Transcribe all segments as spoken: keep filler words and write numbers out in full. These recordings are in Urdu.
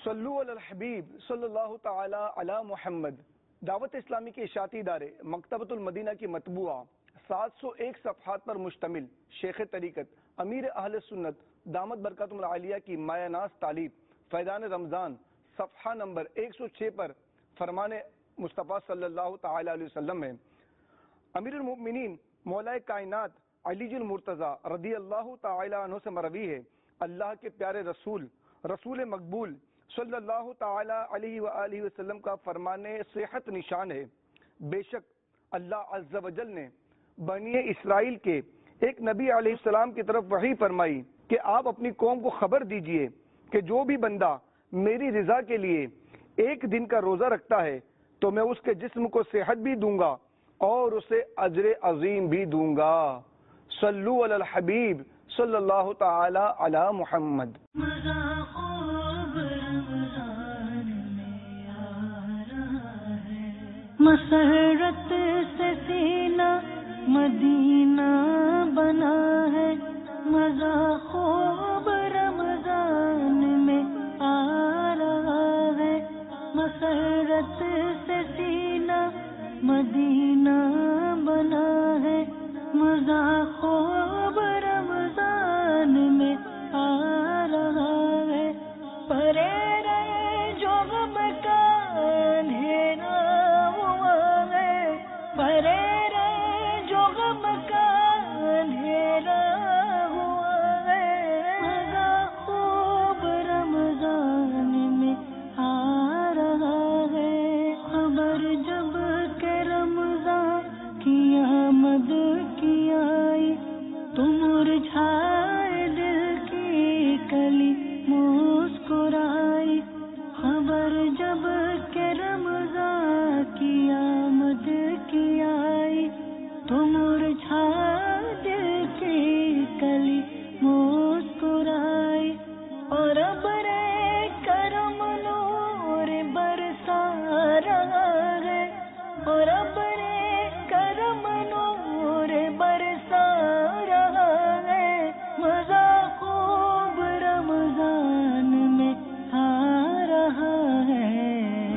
صلو علی الحبیب صلی اللہ تعالی علی محمد۔ دعوت اسلامی کے اشاعتی ادارے مکتبۃ المدینہ کی مطبوعہ سات سو ایک صفحات پر مشتمل شیخ طریقت امیر اہل سنت دامت برکاتہم العالیہ کی مایہ ناز تعلیم فیضان رمضان صفحہ نمبر ایک سو چھ پر فرمان مصطفیٰ صلی اللہ تعالی علیہ وسلم ہے۔ امیر المؤمنین مولا کائنات علی المرتضی رضی اللہ تعالی عنہ سے مروی ہے، اللہ کے پیارے رسول رسول مقبول صلی اللہ تعالی علیہ وآلہ وسلم کا فرمان صحت نشان ہے، بے شک اللہ عز و جل نے بنی اسرائیل کے ایک نبی علیہ السلام کی طرف وحی فرمائی کہ آپ اپنی قوم کو خبر دیجئے کہ جو بھی بندہ میری رضا کے لیے ایک دن کا روزہ رکھتا ہے تو میں اس کے جسم کو صحت بھی دوں گا اور اسے اجر عظیم بھی دوں گا۔ صلو علی الحبیب صلی اللہ تعالی علی محمد۔ مسرت سے سینہ مدینہ بنا ہے، مزہ خوب رمضان میں آ رہا ہے۔ مسرت سے سینہ مدینہ بنا ہے، مزہ خوب رمضان میں آ رہا ہے۔ پرے رہے جو غم کا اندھیرا ہوا ہے، پرے رہے جو غم کا اندھیرا ہوا ہے۔ مزہ خوب رمضان میں آ رہا ہے۔ خبر جب کہ رمضان کی آمد کی آئی تو مرجھائے دل کی کلی مسکرائی۔ خبر جب کہ رمضان کی آمد کی آئی تو مرجھائے دل کی کلی مسکرائی۔ اور ابر کرم نور برسا رہا ہے، اور ابر کرم نور برسا رہا ہے۔ مزہ خوب رمضان میں آ رہا ہے۔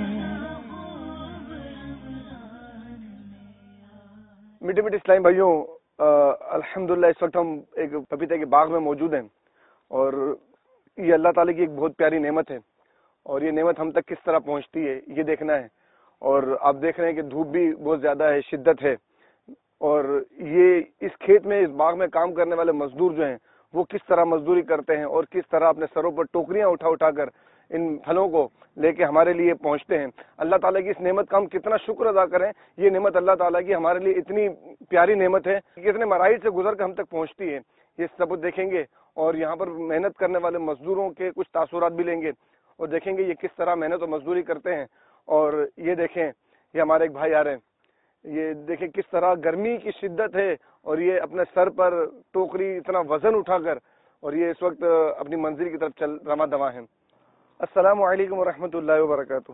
میٹھے میٹھے اسلام بھائیوں، الحمدللہ اس وقت ہم ایک پپیتے کے باغ میں موجود ہیں اور یہ اللہ تعالیٰ کی ایک بہت پیاری نعمت ہے، اور یہ نعمت ہم تک کس طرح پہنچتی ہے یہ دیکھنا ہے۔ اور آپ دیکھ رہے ہیں کہ دھوپ بھی بہت زیادہ ہے، شدت ہے، اور یہ اس کھیت میں اس باغ میں کام کرنے والے مزدور جو ہیں وہ کس طرح مزدوری کرتے ہیں اور کس طرح اپنے سروں پر ٹوکریاں اٹھا اٹھا کر ان پھلوں کو لے کے ہمارے لیے پہنچتے ہیں۔ اللہ تعالیٰ کی اس نعمت کا ہم کتنا شکر ادا کریں۔ یہ نعمت اللہ تعالیٰ کی ہمارے لیے اتنی پیاری نعمت ہے کہ کتنے مراحل سے گزر کر ہم تک پہنچتی ہے، یہ سب دیکھیں گے، اور یہاں پر محنت کرنے والے مزدوروں کے کچھ تاثرات بھی لیں گے اور دیکھیں گے یہ کس طرح محنت و مزدوری کرتے ہیں۔ اور یہ دیکھیں، یہ ہمارے ایک بھائی آ رہے ہیں، یہ دیکھیں کس طرح گرمی کی شدت ہے اور یہ اپنے سر پر ٹوکری اتنا وزن اٹھا کر اور یہ اس وقت اپنی منزل کی طرف چل رواں دواں ہیں۔ السلام علیکم ورحمۃ اللہ وبرکاتہ۔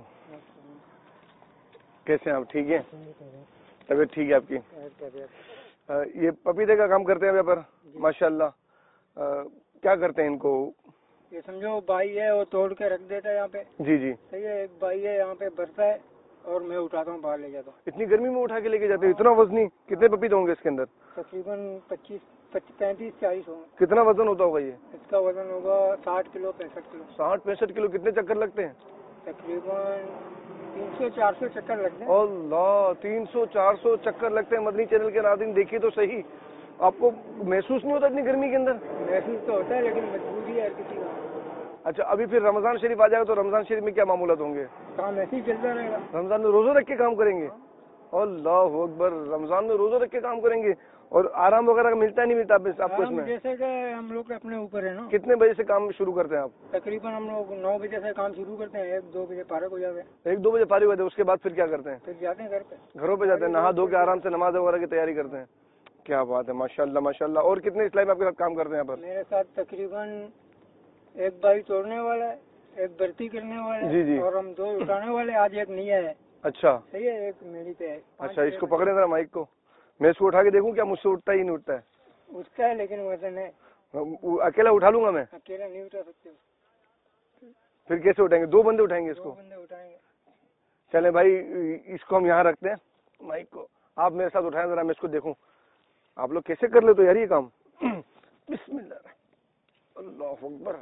کیسے ہیں آپ؟ ٹھیک ہیں؟ طبیعت ٹھیک ہے آپ کی؟ یہ پپیتے کا کام کرتے ہیں یہاں پر؟ ماشاء اللہ۔ کیا کرتے ہیں ان کو؟ یہ سمجھو بھائی ہے، وہ توڑ کے رکھ دیتا ہے یہاں پہ۔ جی جی، صحیح ہے۔ ایک بھائی ہے یہاں پہ برتا ہے اور میں اٹھاتا ہوں، باہر لے جاتا ہوں۔ اتنی گرمی میں اٹھا کے لے کے جاتے ہیں؟ اتنا وزنی؟ کتنے پپیتے ہوں گے اس کے اندر؟ تقریباً پچیس پینتیس چالیس ہوں۔ کتنا وزن ہوتا ہوگا یہ؟ اس کا وزن ہوگا ساٹھ کلو پینسٹھ کلو۔ ساٹھ پینسٹھ کلو۔ کتنے چکر لگتے ہیں؟ تقریباً تین سو چار سو چکر لگتے ہیں۔ اللہ، تین سو چار سو چکر لگتے ہیں۔ مدنی چینل کے ناظرین دیکھیے تو صحیح، آپ کو محسوس نہیں ہوتا اتنی گرمی کے اندر؟ محسوس تو ہوتا ہے لیکن مجبوری ہے ہر کسی کا۔ اچھا، ابھی پھر رمضان شریف آ جائے گا تو رمضان شریف میں کیا معمولات ہوں گے؟ کام ایسے ہی چلتا رہے گا۔ رمضان میں روزہ رکھ کے کام کریں گے؟ اللہ اکبر، رمضان میں روزہ رکھ کے کام کریں گے اور آرام وغیرہ کا ملتا نہیں ملتا آپ کو اس میں؟ جیسے کہ ہم لوگ اپنے اوپر ہے نا۔ کتنے بجے سے کام شروع کرتے ہیں آپ؟ تقریباً ہم لوگ نو بجے سے کام شروع کرتے ہیں، ایک دو بجے فارغ ہو جاتے ہیں۔ ایک دو بجے فارغ ہوتے ہیں، اس کے بعد پھر کیا کرتے ہیں؟ پھر جاتے ہیں گھر پہ، گھروں پہ جاتے ہیں، نہا دھو کے آرام سے نماز وغیرہ کی تیاری کرتے ہیں۔ کیا بات ہے، ماشاء اللہ ماشاء اللہ۔ اور کتنے اسلامی آپ کے ساتھ کام کرتے ہیں یہاں پر؟ میرے ساتھ تقریباً ایک بھائی توڑنے والا ہے، ایک برتی کرنے والا جی جی، اور ہم دو اٹھانے والے۔ آج ایک نہیں ہے۔ اچھا صحیح ہے، ایک میری پہ ہے۔ اچھا، اس کو پکڑے ذرا مائک کو، میں اس کو اٹھا کے دیکھوں کیا مجھ سے اٹھتا ہی نہیں اٹھتا ہے؟ اٹھتا ہے لیکن وزن ہے، اکیلا اٹھا لوں گا میں؟ اکیلا نہیں اٹھا سکتے۔ پھر کیسے اٹھائیں گے؟ دو بندے اٹھائیں گے اس دو کو؟ بندے اٹھائیں گے. چلیں بھائی اس کو ہم یہاں رکھتے ہیں مائک کو, آپ میرے ساتھ اٹھائیں ذرا میں اس کو دیکھوں آپ لوگ کیسے کر لیتے ہو یار یہ کام. بسم اللہ اللہ اکبر.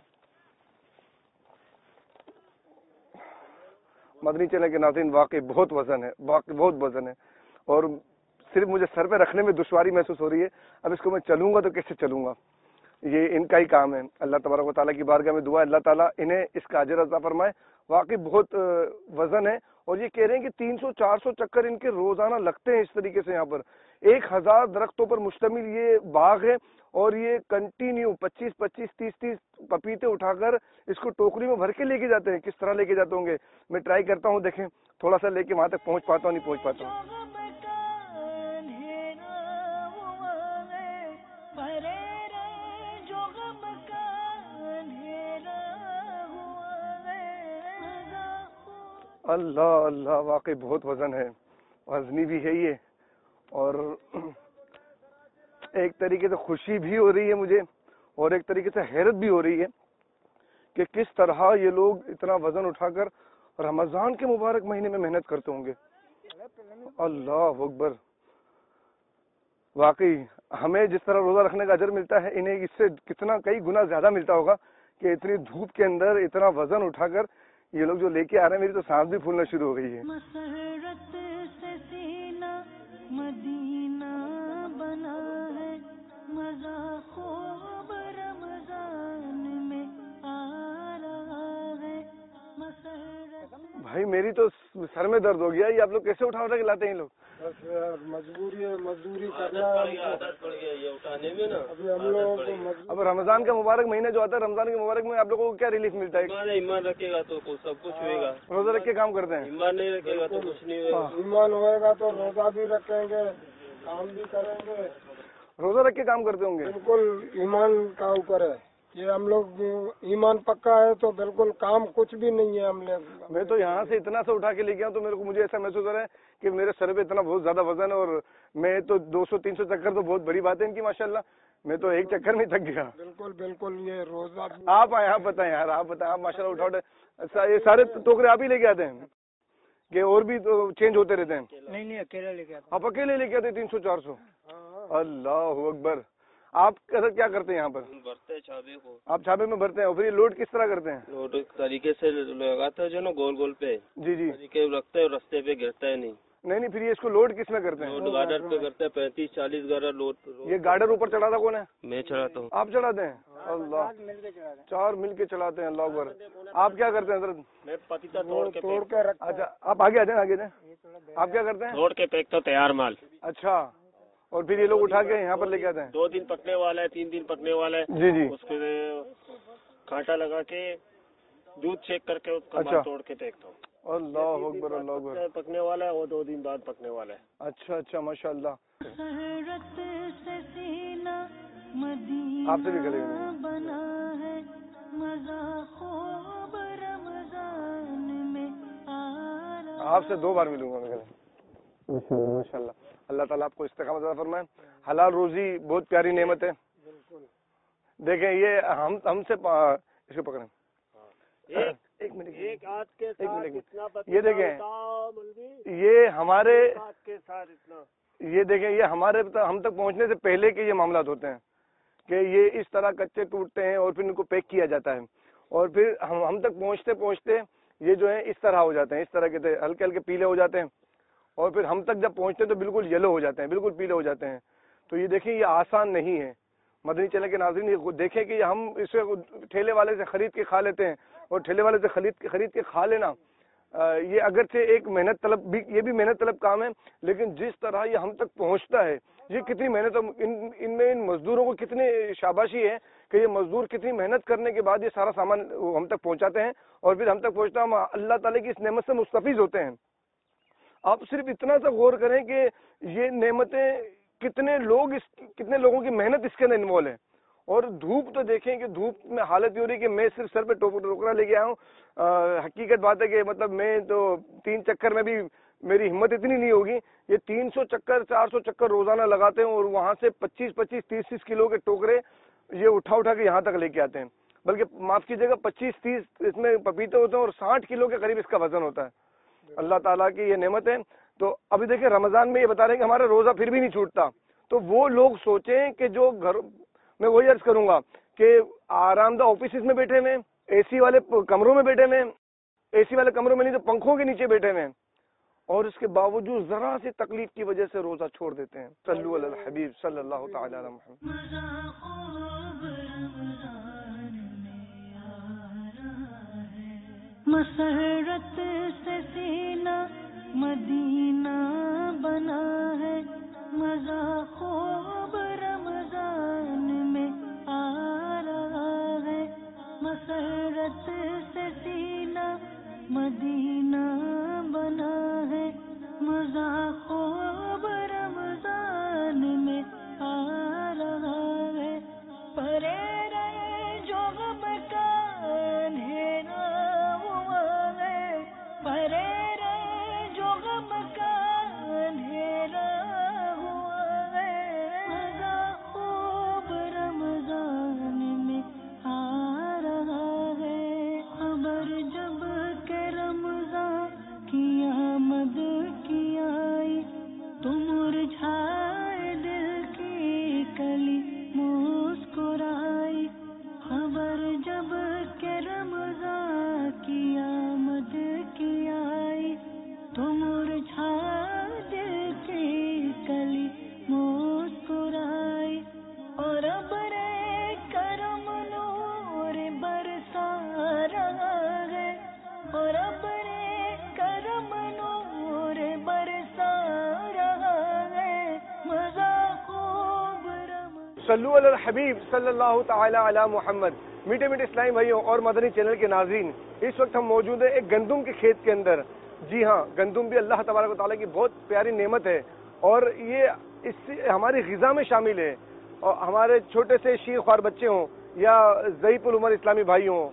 مدنی چینل کے ناظرین واقعی بہت وزن ہے, واقعی بہت وزن ہے, اور صرف مجھے سر پہ رکھنے میں دشواری محسوس ہو رہی ہے. اب اس کو میں چلوں گا تو کیسے چلوں گا؟ یہ ان کا ہی کام ہے. اللہ تبارک و تعالیٰ کی بارگاہ میں دعا ہے اللہ تعالیٰ انہیں اس کا اجر عطا فرمائے. واقعی بہت وزن ہے, اور یہ کہہ رہے ہیں کہ تین سو چار سو چکر ان کے روزانہ لگتے ہیں اس طریقے سے. یہاں پر ایک ہزار درختوں پر مشتمل یہ باغ ہے, اور یہ کنٹینیو پچیس پچیس تیس تیس پپیتے اٹھا کر اس کو ٹوکری میں بھر کے لے کے جاتے ہیں. کس طرح لے کے جاتے ہوں گے میں ٹرائی کرتا ہوں, دیکھیں تھوڑا سا لے کے وہاں تک پہنچ پاتا ہوں نہیں پہنچ پاتا ہوں. اللہ اللہ واقعی بہت وزن ہے, وزنی بھی ہے یہ, اور ایک طریقے سے خوشی بھی ہو رہی ہے مجھے, اور ایک طریقے سے حیرت بھی ہو رہی ہے کہ کس طرح یہ لوگ اتنا وزن اٹھا کر رمضان کے مبارک مہینے میں محنت کرتے ہوں گے. اللہ اکبر. واقعی ہمیں جس طرح روزہ رکھنے کا اجر ملتا ہے انہیں اس سے کتنا کئی گنا زیادہ ملتا ہوگا کہ اتنی دھوپ کے اندر اتنا وزن اٹھا کر یہ لوگ جو لے کے آ رہے ہیں. میری تو سانس بھی پھولنا شروع ہو گئی ہے. مسرت سے سینہ مدینہ بنا ہے, مزہ خوب رمضان میں آ رہا ہے. مسرت بھائی میری تو سر میں درد ہو گیا. یہ آپ لوگ کیسے اٹھا اٹھا کے لاتے ہیں یہ لوگ؟ بس مجبوری ہے, مزدوری کرنا ہے. ابھی ہم لوگوں کو اب رمضان کا مبارک مہینہ جو آتا ہے, رمضان کے مبارک میں آپ لوگوں کو کیا ریلیف ملتا ہے؟ ایمان رکھے گا تو سب کچھ ہوئے گا. روزہ رکھ کے کام کرتے ہیں. ایمان نہیں رکھے گا تو کچھ نہیں ہوگا. ایمان ہوئے گا تو روزہ بھی رکھیں گے, کام بھی کریں گے. روزہ رکھ کے کام کرتے ہوں گے. بالکل ایمان کا اوپر ہے یہ. ہم لوگ ایمان پکا ہے تو بالکل کام کچھ بھی نہیں ہے. ہم لوگ میں تو یہاں سے اتنا سا اٹھا کے لے گیا تو میرے کو مجھے ایسا محسوس ہو رہا ہے کہ میرے سر پہ اتنا بہت زیادہ وزن ہے, اور میں تو دو سو تین سو چکر تو بہت بڑی بات ہے ان کی ماشاءاللہ. میں تو ایک چکر میں تھک گیا. بالکل بالکل یہ روزہ آپ آئے, آپ بتائیں یار, آپ بتائیں. آپ ماشاءاللہ اٹھا اٹھا یہ سارے ٹوکرے آپ ہی لے کے آتے ہیں کہ اور بھی چینج ہوتے رہتے ہیں؟ نہیں نہیں اکیلا لے کے آتا. آپ اکیلے لے کے آتے تین سو چار سو؟ اللہ اکبر. آپ کیا کرتے ہیں یہاں پر؟ بھرتے چھابے کو. آپ چھابے میں بھرتے ہیں, اور پھر یہ لوڈ کس طرح کرتے ہیں؟ لوڈ طریقے سے لگاتا ہے جو نا گول گول پہ. جی جی طریقے رکھتے ہیں, رستے پہ گرتا ہے نہیں. نہیں نہیں پھر یہ اس کو لوڈ کس میں کرتے ہیں؟ لوڈ گارڈر پہ کرتے ہیں, پینتیس چالیس گارڈر لوڈ. یہ گارڈر اوپر چڑھاتا کون ہے؟ میں چڑھاتا ہوں. آپ چڑھاتے ہیں؟ اللہ, چار مل کے چلاتے ہیں. اللہ اکبر. آپ کیا کرتے ہیں حضرت؟ میں پتیتا توڑ کے توڑ کے رکھ. اچھا آپ آگے آ جائیں, آگے جائیں. آپ کیا کرتے ہیں؟ توڑ کے پیک تو تیار مال. اچھا, اور پھر یہ لوگ اٹھا کے یہاں پر لے کے آتے ہیں؟ دو دن پکنے والا ہے, تین دن پکنے والا ہے. جی جی. اس کے کانٹا لگا کے دودھ چیک کر کے اس کا اچھا. توڑ کے پھینکتا ہوں. اللہ اکبر اللہ اکبر. پکنے والا ہے وہ دو دن بعد پکنے والا ہے. اچھا اچھا ماشاء اللہ. مسرت سے سینہ مدینہ آپ سے بھی کریں گے بنا ہے, مزہ خوب رمضان میں آ رہا. آپ سے دو بار ملوں گا میں. ماشاء اللہ. اللہ تعالیٰ آپ کو استقامت عطا فرمائے. حلال روزی بہت پیاری نعمت ہے. دیکھیں یہ ہم ہم سے اس کو پکڑیں ایک منٹ, ایک آج کے ایک منٹ, ساتھ یہ دیکھیں یہ ہمارے کے ساتھ اتنا, یہ دیکھیں یہ ہمارے ہم تک پہنچنے سے پہلے کے یہ معاملات ہوتے ہیں کہ یہ اس طرح کچے ٹوٹتے ہیں اور پھر ان کو پیک کیا جاتا ہے, اور پھر ہم ہم تک پہنچتے پہنچتے یہ جو ہے اس طرح ہو جاتے ہیں, اس طرح کے ہلکے ہلکے پیلے ہو جاتے ہیں, اور پھر ہم تک جب پہنچتے ہیں تو بالکل یلو ہو جاتے ہیں, بالکل پیلے ہو جاتے ہیں. تو یہ دیکھیں یہ آسان نہیں ہے. مدنی چینل کے ناظرین یہ دیکھیں کہ ہم اسے ٹھیلے والے سے خرید کے کھا لیتے ہیں, اور ٹھیلے والے سے خرید کے خرید کے کھا لینا یہ اگرچہ ایک محنت طلب بھی, یہ بھی محنت طلب کام ہے, لیکن جس طرح یہ ہم تک پہنچتا ہے یہ کتنی محنت, ان ان میں ان مزدوروں کو کتنی شاباشی ہے کہ یہ مزدور کتنی محنت کرنے کے بعد یہ سارا سامان ہم تک پہنچاتے ہیں, اور پھر ہم تک پہنچتا ہم اللہ تعالیٰ کی اس نعمت سے مستفیض ہوتے ہیں. آپ صرف اتنا سا غور کریں کہ یہ نعمتیں کتنے لوگ اس کتنے لوگوں کی محنت اس کے اندر انوالو ہے. اور دھوپ تو دیکھیں کہ دھوپ میں حالت یہ ہو رہی کہ میں صرف سر پہ ٹوکرا لے کے آیا ہوں. حقیقت بات ہے کہ مطلب میں تو تین چکر میں بھی میری ہمت اتنی نہیں ہوگی. یہ تین سو چکر چار سو چکر روزانہ لگاتے ہیں, اور وہاں سے پچیس پچیس تیس تیس کلو کے ٹوکرے یہ اٹھا اٹھا کے یہاں تک لے کے آتے ہیں. بلکہ معاف کیجیے گا پچیس تیس اس میں پپیتے ہوتے ہیں اور ساٹھ کلو کے قریب اس کا وزن ہوتا ہے. اللہ تعالیٰ کی یہ نعمت ہے. تو ابھی دیکھیں رمضان میں یہ بتا رہے ہیں کہ ہمارا روزہ پھر بھی نہیں چھوٹتا. تو وہ لوگ سوچیں کہ جو گھر میں وہی عرض کروں گا کہ آرام دہ آفیسز میں بیٹھے ہوئے اے سی والے کمروں میں بیٹھے ہوئے اے سی والے کمروں میں نہیں تو پنکھوں کے نیچے بیٹھے ہوئے اور اس کے باوجود ذرا سی تکلیف کی وجہ سے روزہ چھوڑ دیتے ہیں. صلو علی الحبیب صلی اللہ تعالی علی محمد. مسرت سے سینہ مدینہ بنا ہے مزہ خوب رمضان میں آ رہا ہے. مسرت سے سینہ مدینہ بنا ہے مزہ خوب رمضان میں آ رہا ہے. پرے رہے جو غم کا اندھیرا ہوا ہے پرے رہے جو غم کا اندھیرا ہوا ہے. مزہ خوب رمضان میں آ رہا ہے. خبر جب کہ رمضان کی آمد کی آئی تو مرجھائے دل کی کلی مسکرائی. خبر جب کہ رمضان کی آمد کی آئی تو مرجھائے دل کی کلی مسکرائی. اور اب رے کرم نور برسا رہا ہے اور اب رے کرم نور برسا رہا ہے. مزہ خوب رمضان. صلو علی الحبیب صلی اللہ تعالی علی محمد. میٹھے میٹھے اسلامی بھائیوں اور مدنی چینل کے ناظرین، اس وقت ہم موجود ہیں ایک گندم کے کھیت کے اندر. جی ہاں، گندم بھی اللہ تبارک و تعالیٰ کی بہت پیاری نعمت ہے اور یہ اس سے ہماری غذا میں شامل ہے. اور ہمارے چھوٹے سے شیر خوار بچے ہوں یا ضعیف العمر اسلامی بھائی ہوں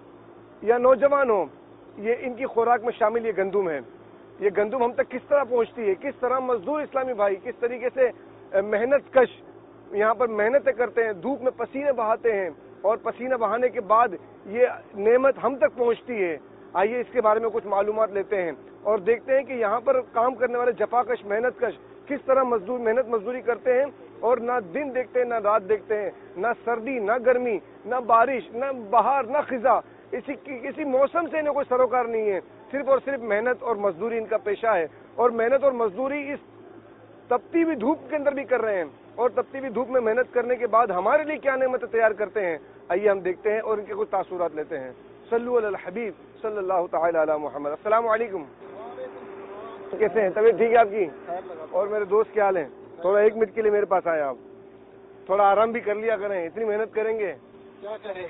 یا نوجوان ہوں، یہ ان کی خوراک میں شامل یہ گندم ہے. یہ گندم ہم تک کس طرح پہنچتی ہے، کس طرح مزدور اسلامی بھائی کس طریقے سے محنت کش یہاں پر محنتیں کرتے ہیں، دھوپ میں پسینے بہاتے ہیں اور پسینہ بہانے کے بعد یہ نعمت ہم تک پہنچتی ہے. آئیے اس کے بارے میں کچھ معلومات لیتے ہیں اور دیکھتے ہیں کہ یہاں پر کام کرنے والے جفاکش محنت کش کس طرح مزدور محنت مزدوری کرتے ہیں اور نہ دن دیکھتے ہیں نہ رات دیکھتے ہیں، نہ سردی نہ گرمی نہ بارش نہ بہار نہ خزاں، اسی کسی موسم سے انہیں کوئی سروکار نہیں ہے. صرف اور صرف محنت اور مزدوری ان کا پیشہ ہے اور محنت اور مزدوری اس تپتی ہوئی دھوپ کے اندر بھی کر رہے ہیں اور تپتی ہوئی دھوپ میں محنت کرنے کے بعد ہمارے لیے کیا نعمتیں تیار کرتے ہیں. آئیے ہم دیکھتے ہیں اور ان کے کچھ تاثرات لیتے ہیں. صلو علی الحبیب صلی اللہ تعالی علی محمد. السلام علیکم. کیسے ہیں؟ طبیعت ٹھیک ہے آپ کی؟ اور میرے دوست کیا حال ہیں؟ تھوڑا ایک منٹ کے لیے میرے پاس آئے آپ. تھوڑا آرام بھی کر لیا کریں، اتنی محنت کریں گے کیا کریں،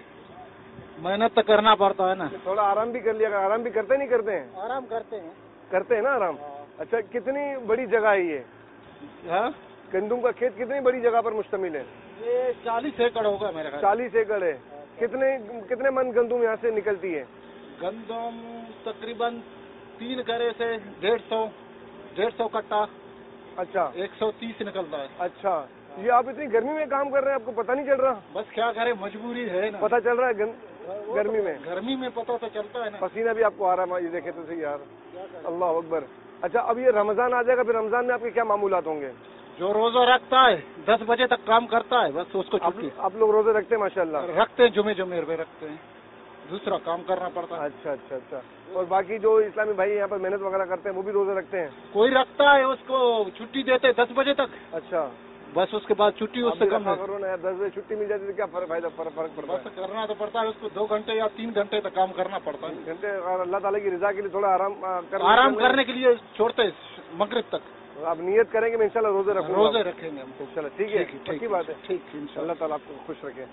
محنت تو کرنا پڑتا ہے نا. تھوڑا آرام بھی کر لیا کریں. آرام بھی کرتے نہیں کرتے ہیں؟ آرام کرتے ہیں. کرتے ہیں نا آرام. اچھا، کتنی بڑی جگہ ہے یہ گندم کا کھیت؟ کتنی بڑی جگہ پر مشتمل ہے؟ یہ چالیس ایکڑ ہوگا میرے خیال. چالیس ایکڑ ہے. کتنے کتنے من گندم یہاں سے نکلتی ہے؟ گندم تقریباً تین کرے سے ڈیڑھ سو ڈیڑھ سو کٹا. اچھا، ایک سو تیس نکلتا ہے. اچھا، یہ آپ اتنی گرمی میں کام کر رہے ہیں، آپ کو پتہ نہیں چل رہا؟ بس کیا کریں، مجبوری ہے نا. پتہ چل رہا ہے گرمی میں؟ گرمی میں پتہ تو چلتا ہے نا. پسینہ بھی آپ کو آ رہا ہے، یہ دیکھیں تو صحیح یار. اللہ اکبر. اچھا، اب یہ رمضان آ جائے گا، پھر رمضان میں آپ کے کیا معمولات ہوں گے؟ جو روزہ رکھتا ہے دس بجے تک کام کرتا ہے، بس اس کو چھٹی. آپ لوگ روزے رکھتے ہیں؟ ماشاء اللہ رکھتے ہیں، جمعے جمعے پہ رکھتے ہیں، دوسرا کام کرنا پڑتا ہے. اچھا اچھا اچھا. اور باقی جو اسلامی بھائی یہاں پر محنت وغیرہ کرتے ہیں وہ بھی روزے رکھتے ہیں؟ کوئی رکھتا ہے، اس کو چھٹی دیتے دس بجے تک. اچھا، بس اس کے بعد چھٹی اس سے کم ہے. کرو نا یار، دس بجے چھٹی مل جاتی تو کیا فرق فائدہ فرق فرق پڑتا ہے؟ بس کرنا تو پڑتا ہے، اس کو دو گھنٹے یا تین گھنٹے تک کام کرنا پڑتا ہے. گھنٹے. اور اللہ تعالیٰ کی رضا کے لیے تھوڑا آرام کر آرام کرنے کے لیے چھوڑتے مغرب تک. آپ نیت کریں گے میں انشاءاللہ روزے رکھوں گا. روزے رکھیں گے ہم. چلو ٹھیک ہے، اچھی بات ہے. ٹھیک، اللہ تعالیٰ آپ کو خوش رکھے.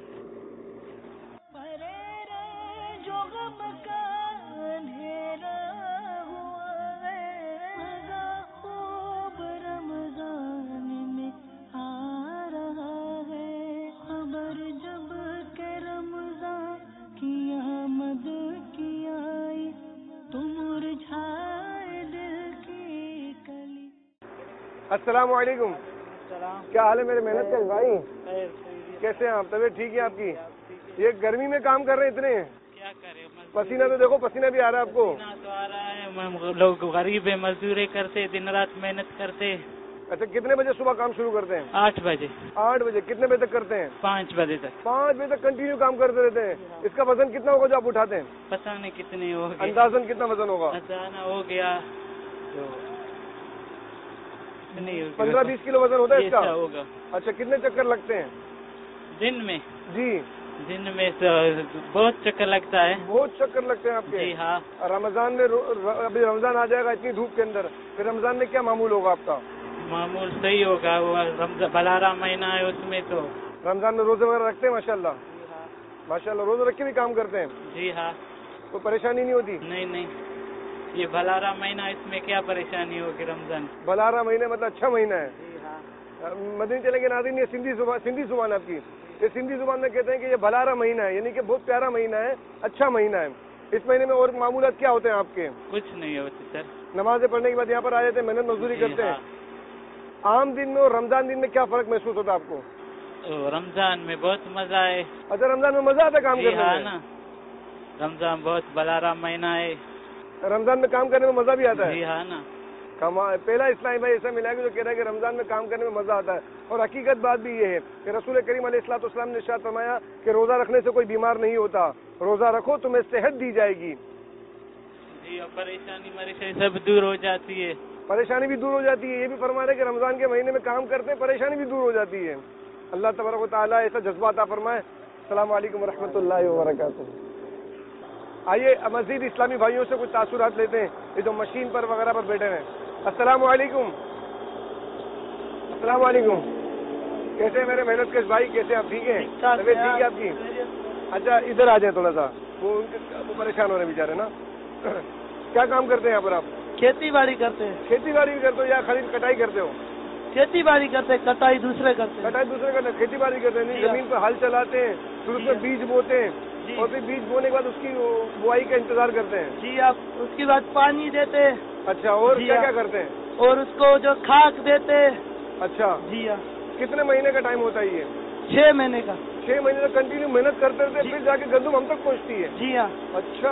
جو غم کا اندھیرا ہوا ہے مزہ خوب رمضان میں آ رہا ہے. خبر جب کہ رمضان کی آمد کی آئی تو مرجھائے دل کی کلی. السلام کیا حال ہے میرے محنت کے بھائی؟ کیسے ہیں آپ؟ طبیعت ٹھیک ہے آپ کی؟ یہ گرمی میں کام کر رہے ہیں اتنے؟ کیا کرے، پسینہ تو دیکھو، پسینہ بھی آ رہا ہے آپ کو؟ پسینہ تو آ رہا ہے، ہم لوگ غریب ہیں، مزدوری کرتے، دن رات محنت کرتے. اچھا، کتنے بجے صبح کام شروع کرتے ہیں؟ آٹھ بجے. آٹھ بجے کتنے بجے تک کرتے ہیں؟ پانچ بجے تک. پانچ بجے تک کنٹینیو کام کرتے رہتے ہیں. اس کا وزن کتنا ہوگا جو آپ اٹھاتے ہیں؟ پتہ نہیں کتنے ہو گئے، اندازاً کتنا وزن ہوگا؟ اندازہ ہو گیا پندرہ بیس کلو وزن ہوتا ہے اس کا؟ ہوگا. اچھا، کتنے چکر لگتے ہیں دن میں؟ جی دن میں بہت چکر لگتا ہے. بہت چکر لگتے ہیں آپ کے؟ جی ہاں. رمضان میں ابھی رمضان آ جائے گا اتنی دھوپ کے اندر، پھر رمضان میں کیا معمول ہوگا آپ کا؟ معمول صحیح ہوگا، وہ رمضان بلارہ مہینہ ہے اس میں تو. رمضان میں روزے وغیرہ رکھتے ہیں؟ ماشاء اللہ ماشاء اللہ، روزے رکھ کے بھی کام کرتے ہیں؟ جی ہاں. کوئی پریشانی نہیں ہوتی؟ نہیں نہیں، یہ بلارہ مہینہ، اس میں کیا پریشانی ہوگی؟ رمضان بلارہ مہینہ مطلب اچھا مہینہ ہے. جی ہاں. مدنی چلیں گے ناظرین، یہ سندھی زبان سندھی زبان آپ کی، یہ سندھی زبان میں کہتے ہیں کہ یہ بلارہ مہینہ ہے، یعنی کہ بہت پیارا مہینہ ہے، اچھا مہینہ ہے. اس مہینے میں اور معمولات کیا ہوتے ہیں آپ کے؟ کچھ نہیں ہوتی سر. نمازیں پڑھنے کے بعد یہاں پر آ جاتے ہیں، محنت مزدوری کرتے ہیں. عام دن میں اور رمضان دن میں کیا فرق محسوس ہوتا ہے آپ کو؟ رمضان میں بہت مزہ ہے. اچھا، رمضان میں مزہ آتا ہے کام کرنے میں؟ نا، رمضان بہت بلارہ مہینہ ہے، رمضان میں کام کرنے میں مزہ بھی آتا ہے؟ جی ہاں نا. پہلا اسلامی بھائی ایسا ملا ہے جو کہہ رہا ہے کہ رمضان میں کام کرنے میں مزہ آتا ہے، اور حقیقت بات بھی یہ ہے کہ رسول کریم علیہ الصلوۃ والسلام نے ارشاد فرمایا کہ روزہ رکھنے سے کوئی بیمار نہیں ہوتا، روزہ رکھو تمہیں صحت دی جائے گی. جی، اور پریشانی مریشانی سب دور ہو جاتی ہے. پریشانی بھی دور ہو جاتی ہے، یہ بھی فرما رہے کہ رمضان کے مہینے میں کام کرتے ہیں، پریشانی بھی دور ہو جاتی ہے. اللہ تبارک و تعالیٰ ایسا جذبہ عطا فرمائے. السلام علیکم ورحمۃ اللہ وبرکاتہ. آئیے مزید اسلامی بھائیوں سے کچھ تاثرات لیتے ہیں، یہ جو مشین پر وغیرہ پر بیٹھے ہیں. السلام علیکم. السلام علیکم. کیسے میرے محنت کش بھائی، کیسے آپ؟ ٹھیک ہیں؟ طبیعت ٹھیک ہے آپ کی؟ اچھا، ادھر آ جائیں تھوڑا سا، وہ پریشان ہو رہے ہیں بیچارے نا. کیا کام کرتے ہیں یہاں پر آپ؟ کھیتی باڑی کرتے ہیں. کھیتی باڑی بھی کرتے ہو یا خرید کٹائی کرتے ہو؟ کھیتی باڑی کرتے ہیں، کٹائی دوسرے کرتے ہیں. کٹائی دوسرے کرتے ہیں، کھیتی باڑی کرتے ہیں. زمین پر ہل چلاتے ہیں، پھر اس میں بیج بوتے ہیں، اور پھر بیج بونے کے بعد اس کی بوائی کا انتظار کرتے ہیں. جی، آپ اس کے بعد پانی دیتے ہیں. اچھا، اور کیا کیا کرتے ہیں؟ اور اس کو جو کھاک دیتے ہیں. اچھا جی ہاں. کتنے مہینے کا ٹائم ہوتا ہے یہ؟ چھ مہینے کا. چھ مہینے تک کنٹینیو محنت کرتے رہتے، پھر جا کے گندم ہم تک پہنچتی ہے؟ جی ہاں. اچھا،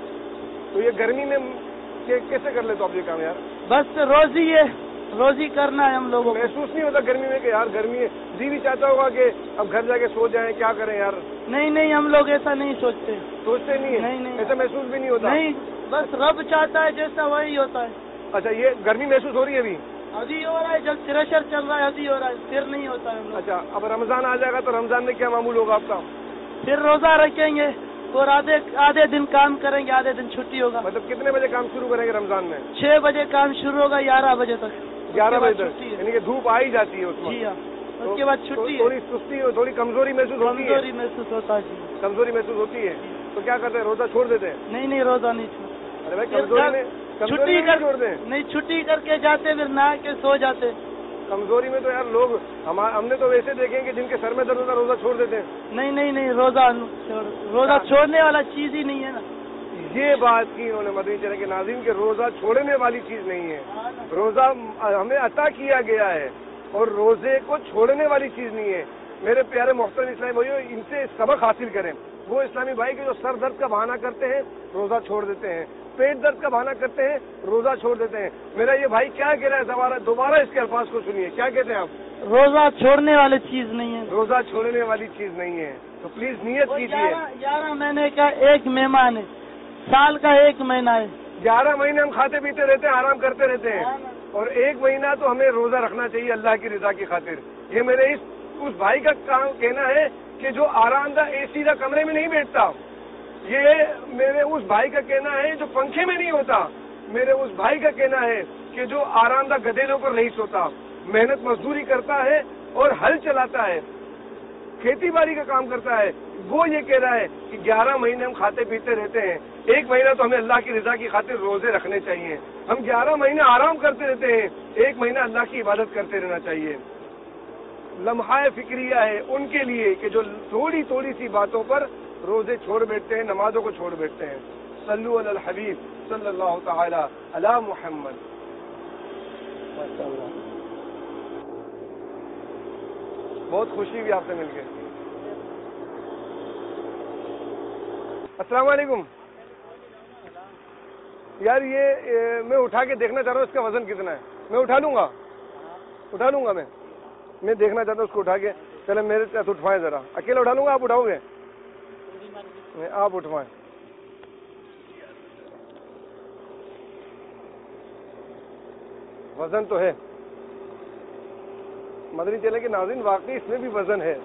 تو یہ گرمی میں کیسے کر لیتے آپ یہ کام یار؟ بس روزی ہے، روزی کرنا ہے ہم لوگوں کو. محسوس نہیں ہوتا گرمی میں کہ یار گرمی ہے؟ جی بھی چاہتا ہوگا کہ اب گھر جا کے سو جائیں، کیا کریں یار؟ نہیں نہیں، ہم لوگ ایسا نہیں سوچتے. سوچتے نہیں نہیں نہیں، ایسا محسوس بھی نہیں ہوتا؟ نہیں، بس رب چاہتا ہے جیسا وہی ہوتا ہے. اچھا، یہ گرمی محسوس ہو رہی ہے ابھی؟ ابھی ہو رہا ہے، جب تھریشر چل رہا ہے ابھی ہو رہا ہے، پھر نہیں ہوتا ہے. اچھا، اب رمضان آ جائے گا تو رمضان میں کیا معمول ہوگا آپ کا؟ پھر روزہ رکھیں گے اور آدھے آدھے دن کام کریں گے، آدھے دن چھٹی ہوگا. مطلب کتنے بجے کام شروع کریں گے رمضان میں؟ چھ بجے کام شروع ہوگا، گیارہ بجے تک. گیارہ بجے تک یعنی کہ دھوپ آ ہی جاتی ہے اس میں؟ جی ہاں. اس کے بعد چھٹی. تھوڑی سستی، تھوڑی کمزوری محسوس ہوتی ہے؟ کمزوری محسوس ہوتا ہے. جی، کمزوری محسوس ہوتی ہے تو کیا کرتے ہیں؟ روزہ چھوڑ دیتے ہیں؟ نہیں نہیں، روزہ نہیں چھوڑتے. ارے بھائی، کمزوری میں چھٹی کر چھوڑ دیں؟ نہیں، چھٹی کر کے جاتے، پھر نہا کے سو جاتے. کمزوری میں تو یار لوگ ہم نے تو ویسے دیکھیں کہ جن کے سر میں درد ہوتا ہے روزہ چھوڑ دیتے ہیں. نہیں نہیں نہیں، روزہ روزہ چھوڑنے والا چیز ہی نہیں ہے نا. یہ بات کی انہوں نے مدنی چینل کے ناظرین کہ روزہ چھوڑنے والی چیز نہیں ہے، روزہ ہمیں عطا کیا گیا ہے اور روزے کو چھوڑنے والی چیز نہیں ہے. میرے پیارے محترم اسلامی بھائیوں، ان سے سبق حاصل کریں. وہ اسلامی بھائی کے جو سر درد کا بہانہ کرتے ہیں روزہ چھوڑ دیتے ہیں، پیٹ درد کا بہانہ کرتے ہیں روزہ چھوڑ دیتے ہیں. میرا یہ بھائی کیا کہہ رہا ہے؟ دوبارہ دوبارہ اس کے الفاظ کو سنیے، کیا کہتے ہیں آپ؟ روزہ چھوڑنے والی چیز نہیں ہے. روزہ چھوڑنے والی چیز نہیں ہے، تو پلیز نیت کیجیے. گیارہ مہینے کا ایک مہمان ہے، سال کا ایک مہینہ ہے. گیارہ مہینے ہم کھاتے پیتے رہتے ہیں، آرام کرتے رہتے ہیں، اور ایک مہینہ تو ہمیں روزہ رکھنا چاہیے اللہ کی رضا کی خاطر. یہ میرے اس اس بھائی کا کہنا ہے کہ جو آرام دہ اے سی دہ کمرے میں نہیں بیٹھتا. یہ میرے اس بھائی کا کہنا ہے جو پنکھے میں نہیں ہوتا. میرے اس بھائی کا کہنا ہے کہ جو آرام دہ گدھیلوں پر نہیں سوتا، محنت مزدوری کرتا ہے اور ہل چلاتا ہے، کھیتی باڑی کا کام کرتا ہے. وہ یہ کہہ رہا ہے کہ گیارہ مہینے ہم کھاتے پیتے رہتے ہیں، ایک مہینہ تو ہمیں اللہ کی رضا کی خاطر روزے رکھنے چاہیے. ہم گیارہ مہینے آرام کرتے رہتے ہیں، ایک مہینہ اللہ کی عبادت کرتے رہنا چاہیے. لمحہ فکریہ ہے ان کے لیے کہ جو تھوڑی تھوڑی سی باتوں پر روزے چھوڑ بیٹھتے ہیں، نمازوں کو چھوڑ بیٹھتے ہیں. صلو علی الحبیب صلی اللہ تعالی علی محمد. بہت خوشی ہوئی آپ سے مل کے. السلام علیکم. یار یہ میں اٹھا کے دیکھنا چاہ رہا ہوں اس کا وزن کتنا ہے. میں اٹھا لوں گا اٹھا لوں گا میں میں دیکھنا چاہتا ہوں اس کو اٹھا کے. چلے میرے ساتھ اٹھوائیں ذرا. اکیلا اٹھا لوں گا آپ اٹھاؤ گے؟ آپ اٹھوائیں. وزن تو ہے مدنی چینل کے ناظرین, واقعی اس میں بھی وزن ہے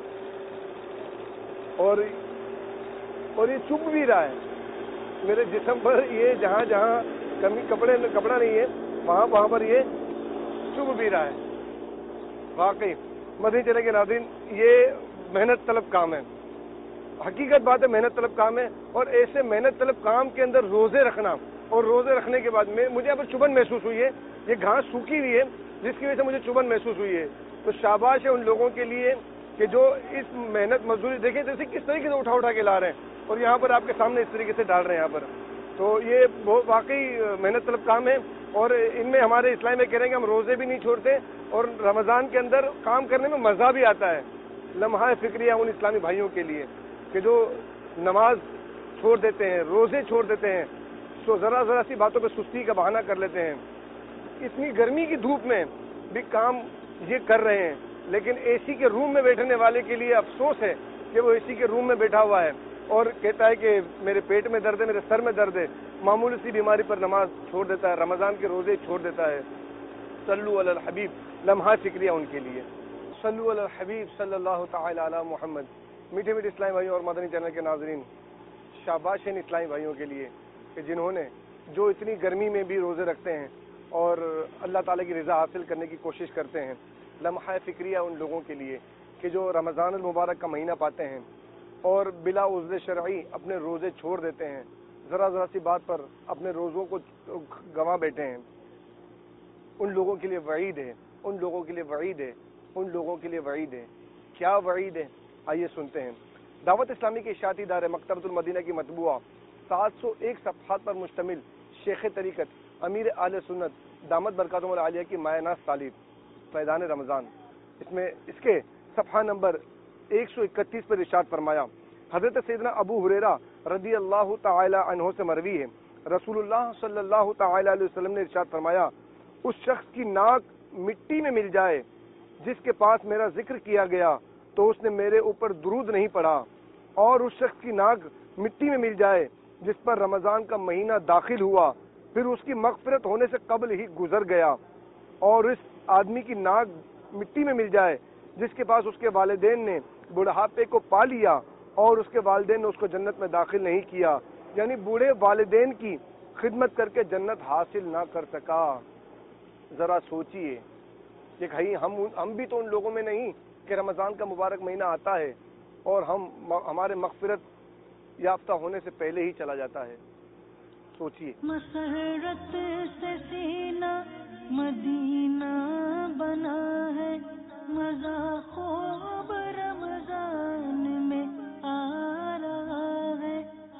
اور اور یہ چپ بھی رہا ہے میرے جسم پر. یہ جہاں جہاں کمی کپڑے کپڑا نہیں ہے وہاں وہاں پر یہ چپ بھی رہا ہے. واقعی مدنی چینل کے ناظرین یہ محنت طلب کام ہے, حقیقت بات ہے محنت طلب کام ہے. اور ایسے محنت طلب کام کے اندر روزے رکھنا, اور روزے رکھنے کے بعد میں مجھے یہاں پر چبھن محسوس ہوئی ہے. یہ گھاس سوکھی ہوئی ہے جس کی وجہ سے مجھے چبھن محسوس ہوئی ہے. تو شاباش ہے ان لوگوں کے لیے کہ جو اس محنت مزدوری دیکھیں جیسے کس طریقے سے اٹھا اٹھا کے لا رہے ہیں اور یہاں پر آپ کے سامنے اس طریقے سے ڈال رہے ہیں یہاں پر. تو یہ بہت واقعی محنت طلب کام ہے. اور ان میں ہمارے اسلام میں کہہ رہے ہیں کہ ہم روزے بھی نہیں چھوڑتے اور رمضان کے اندر کام کرنے میں مزہ بھی آتا ہے. لمحہ فکریہ ان اسلامی بھائیوں کے لیے کہ جو نماز چھوڑ دیتے ہیں, روزے چھوڑ دیتے ہیں, تو ذرا ذرا سی باتوں پہ سستی کا بہانہ کر لیتے ہیں. اتنی گرمی کی دھوپ میں بھی کام یہ کر رہے ہیں. لیکن اے سی کے روم میں بیٹھنے والے کے لیے افسوس ہے کہ وہ اے سی کے روم میں بیٹھا ہوا ہے اور کہتا ہے کہ میرے پیٹ میں درد ہے, میرے سر میں درد ہے, معمولی سی بیماری پر نماز چھوڑ دیتا ہے, رمضان کے روزے چھوڑ دیتا ہے. صلو علی الحبیب. لمحہ شکریہ ان کے لیے. صلو علی الحبیب صلی اللہ تعالی علی محمد. میٹھے میٹھے اسلامی بھائیوں اور مدنی چینل کے ناظرین, شاباش ان اسلامی بھائیوں کے لیے کہ جنہوں نے جو اتنی گرمی میں بھی روزے رکھتے ہیں اور اللہ تعالیٰ کی رضا حاصل کرنے کی کوشش کرتے ہیں. لمحہ فکریہ ان لوگوں کے لیے کہ جو رمضان المبارک کا مہینہ پاتے ہیں اور بلا عذر شرعی اپنے روزے چھوڑ دیتے ہیں, ذرا ذرا سی بات پر اپنے روزوں کو گنوا بیٹھے ہیں. ان لوگوں کے لیے وعید ہے, ان لوگوں کے لیے وعید ہے, ان لوگوں کے لیے وعید ہے. کیا وعید ہے آئیے سنتے ہیں. دعوت اسلامی کے اشاعتی ادارے مکتبۃ المدینہ کی مطبوعہ سات سو ایک صفحات پر مشتمل شیخ طریقت امیر اہل سنت دامت برکاتہم العالیہ کی مایہ ناز تعلیم فیضان رمضان, اس میں اس کے صفحہ نمبر ایک سو اکتیس پر ارشاد فرمایا, حضرت سیدنا ابو ہریرہ رضی اللہ تعالی عنہ سے مروی ہے, رسول اللہ صلی اللہ تعالی علیہ وسلم نے ارشاد فرمایا, اس شخص کی ناک مٹی میں مل جائے جس کے پاس میرا ذکر کیا گیا تو اس نے میرے اوپر درود نہیں پڑھا, اور اس شخص کی ناک مٹی میں مل جائے جس پر رمضان کا مہینہ داخل ہوا پھر اس کی مغفرت ہونے سے قبل ہی گزر گیا, اور اس آدمی کی ناک مٹی میں مل جائے جس کے پاس اس کے والدین نے بڑھاپے کو پا لیا اور اس کے والدین نے اس کو جنت میں داخل نہیں کیا, یعنی بوڑھے والدین کی خدمت کر کے جنت حاصل نہ کر سکا. ذرا سوچئے کہ بھائی ہم ہم بھی تو ان لوگوں میں نہیں کہ رمضان کا مبارک مہینہ آتا ہے اور ہم ہمارے مغفرت یافتہ ہونے سے پہلے ہی چلا جاتا ہے. سوچئے. مسرت سے سینہ مدینہ بنا ہے, مزہ خوب رمضان میں آ رہا ہے.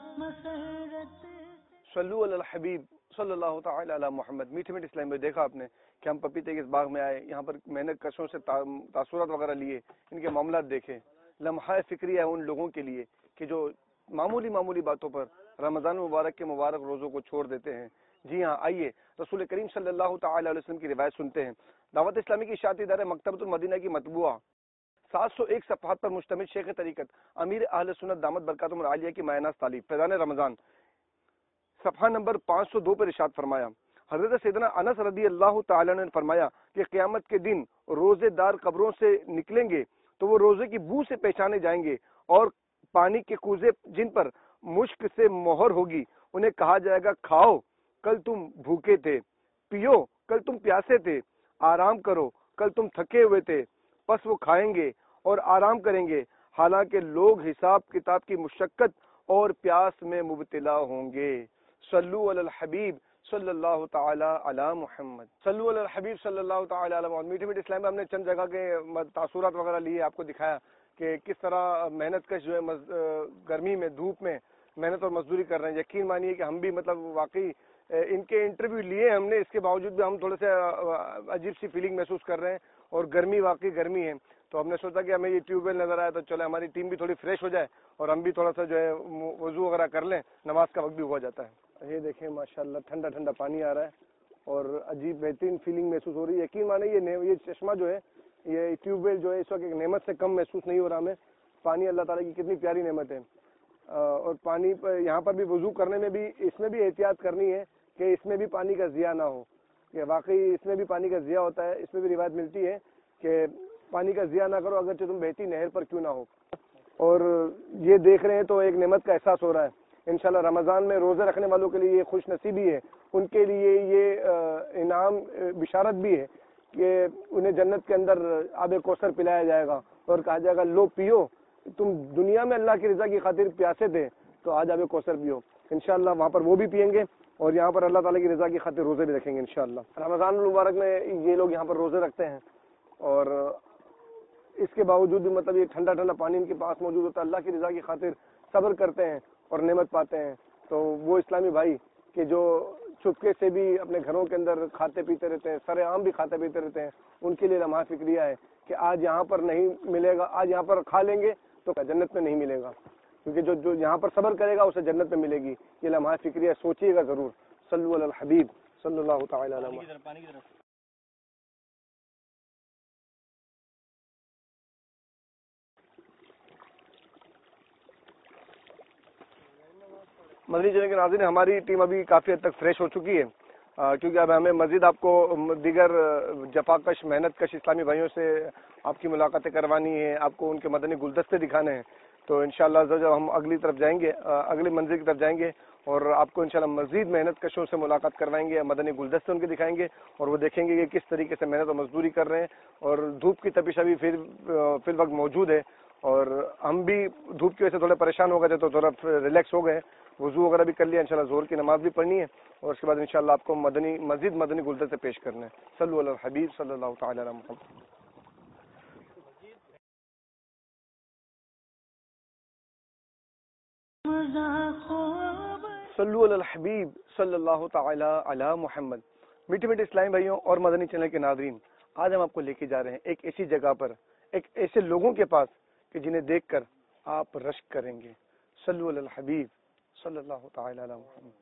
مسرت صلو علی الحبیب صلی اللہ تعالی علی محمد. میٹھے میٹھے اسلام میں دیکھا آپ نے کہ ہم پپیتے کے اس باغ میں آئے, یہاں پر محنت کشوں سے تاثرات وغیرہ لیے, ان کے معاملات دیکھے. لمحہ فکریہ ہے ان لوگوں کے لیے کہ جو معمولی معمولی باتوں پر رمضان مبارک کے مبارک روزوں کو چھوڑ دیتے ہیں. جی ہاں, آئیے رسول کریم صلی اللہ تعالی علیہ وسلم کی روایت سنتے ہیں. دعوت اسلامی کی اشاعتی ادارے مکتبۃ المدینہ کی مطبوعہ سات سو ایک صفحات پر مشتمل شیخ طریقت امیر اہل سنت دامت برکاتہم العالیہ کی مایہ ناز تعلیم فیضان رمضان, صفحہ نمبر پانچ سو دو پر ارشاد فرمایا, حضرت سیدنا انس رضی اللہ تعالی عنہ نے فرمایا کہ قیامت کے دن روزے دار قبروں سے نکلیں گے تو وہ روزے کی بو سے پہچانے جائیں گے, اور پانی کے کوزے جن پر مشک سے مہر ہوگی انہیں کہا جائے گا کھاؤ کل تم بھوکے تھے, پیو کل تم پیاسے تھے, آرام کرو کل تم تھکے ہوئے تھے. پس وہ کھائیں گے اور آرام کریں گے حالانکہ لوگ حساب کتاب کی مشقت اور پیاس میں مبتلا ہوں گے. صلو علی الحبیب صلی اللہ تعالی علی محمد. صلو علی الحبیب صلی اللہ تعالی علی محمد. میٹھے میٹھے اسلام میں ہم نے چند جگہ کے تاثرات وغیرہ لیے, آپ کو دکھایا کہ کس طرح محنت کش جو ہے گرمی میں دھوپ میں محنت اور مزدوری کر رہے ہیں. یقین مانیے کہ ہم بھی مطلب واقعی ان کے انٹرویو لیے ہم نے, اس کے باوجود بھی ہم تھوڑے سے عجیب سی فیلنگ محسوس کر رہے ہیں, اور گرمی واقعی گرمی ہے. تو ہم نے سوچا کہ ہمیں یہ ٹیوب ویل نظر آیا تو چلے ہماری ٹیم بھی تھوڑی فریش ہو جائے اور ہم بھی تھوڑا سا جو ہے وضو وغیرہ کر لیں، نماز کا وقت بھی ہو جاتا ہے۔ یہ دیکھیں ماشاءاللہ ٹھنڈا ٹھنڈا پانی آ رہا ہے اور عجیب بہترین فیلنگ محسوس ہو رہی ہے۔ یقین مانے یہ یہ چشمہ جو ہے، یہ ٹیوب ویل جو ہے اس وقت ایک نعمت سے کم محسوس نہیں ہو رہا ہمیں۔ پانی اللہ تعالیٰ کی کتنی پیاری نعمت ہے، اور پانی پر یہاں پر بھی وضو کرنے میں بھی اس میں بھی احتیاط کرنی ہے کہ اس میں بھی پانی کا ضیاع نہ ہو، کہ واقعی اس میں بھی پانی کا ضیاع ہوتا ہے۔ اس میں بھی روایت ملتی ہے کہ پانی کا ضیاع نہ کرو اگرچہ تم بہتی نہر پر کیوں نہ ہو۔ اور یہ دیکھ رہے ہیں تو ایک نعمت کا احساس ہو رہا ہے۔ انشاءاللہ رمضان میں روزے رکھنے والوں کے لیے یہ خوش نصیبی ہے، ان کے لیے یہ انعام بشارت بھی ہے کہ انہیں جنت کے اندر آب کوثر پلایا جائے گا اور کہا جائے گا لو پیو، تم دنیا میں اللہ کی رضا کی خاطر پیاسے تھے تو آج آب کوثر پیو۔ انشاءاللہ وہاں پر وہ بھی پئیں گے اور یہاں پر اللہ تعالیٰ کی رضا کی خاطر روزے بھی رکھیں گے انشاءاللہ۔ رمضان المبارک میں یہ لوگ یہاں پر روزے رکھتے ہیں اور اس کے باوجود بھی مطلب یہ ٹھنڈا ٹھنڈا پانی ان کے پاس موجود ہوتا ہے، اللہ کی رضا کی خاطر صبر کرتے ہیں اور نعمت پاتے ہیں۔ تو وہ اسلامی بھائی کہ جو چپکے سے بھی اپنے گھروں کے اندر کھاتے پیتے رہتے ہیں، سر عام بھی کھاتے پیتے رہتے ہیں، ان کے لیے لمحہ فکریہ ہے کہ آج یہاں پر نہیں ملے گا، آج یہاں پر کھا لیں گے تو جنت میں نہیں ملے گا، کیونکہ جو جو یہاں پر صبر کرے گا اسے جنت میں ملے گی۔ یہ لمحہ فکریہ سوچیے گا ضرور۔ صلو علی الحبیب صلی اللہ تعالی علیہ وسلم۔ مدنی چینل کے ناظرین، ہماری ٹیم ابھی کافی حد تک فریش ہو چکی ہے، کیونکہ اب ہمیں مزید آپ کو دیگر جفاکش محنت کش اسلامی بھائیوں سے آپ کی ملاقاتیں کروانی ہے، آپ کو ان کے مدنی گلدستے دکھانے ہیں۔ تو انشاءاللہ جب ہم اگلی طرف جائیں گے، اگلی منزل کی طرف جائیں گے اور آپ کو انشاءاللہ مزید محنت کشوں سے ملاقات کروائیں گے، مدنی گلدستے ان کے دکھائیں گے اور وہ دیکھیں گے کہ کس طریقے سے محنت و مزدوری کر رہے ہیں۔ اور دھوپ کی تپش ابھی پھر فی الوقت موجود ہے اور ہم بھی دھوپ کی وجہ سے تھوڑے پریشان ہو گئے تھے تو تھوڑا ریلیکس ہو گئے، وضو وغیرہ بھی کر لیا، انشاءاللہ ظہر کی نماز بھی پڑھنی ہے اور اس کے بعد انشاءاللہ آپ کو مدنی مزید مدنی گلدستے پیش کرنے ہیں۔ صلو علی الحبیب صلی اللہ تعالی علیہ وسلم۔ صلو علی الحبیب صلی اللہ تعالی علی محمد۔ میٹھے میٹھے اسلامی بھائیوں اور مدنی چینل کے ناظرین، آج ہم آپ کو لے کے جا رہے ہیں ایک ایسی جگہ پر، ایک ایسے لوگوں کے پاس کہ جنہیں دیکھ کر آپ رشک کریں گے۔ صلو علی الحبیب صلی اللہ تعالی علی محمد۔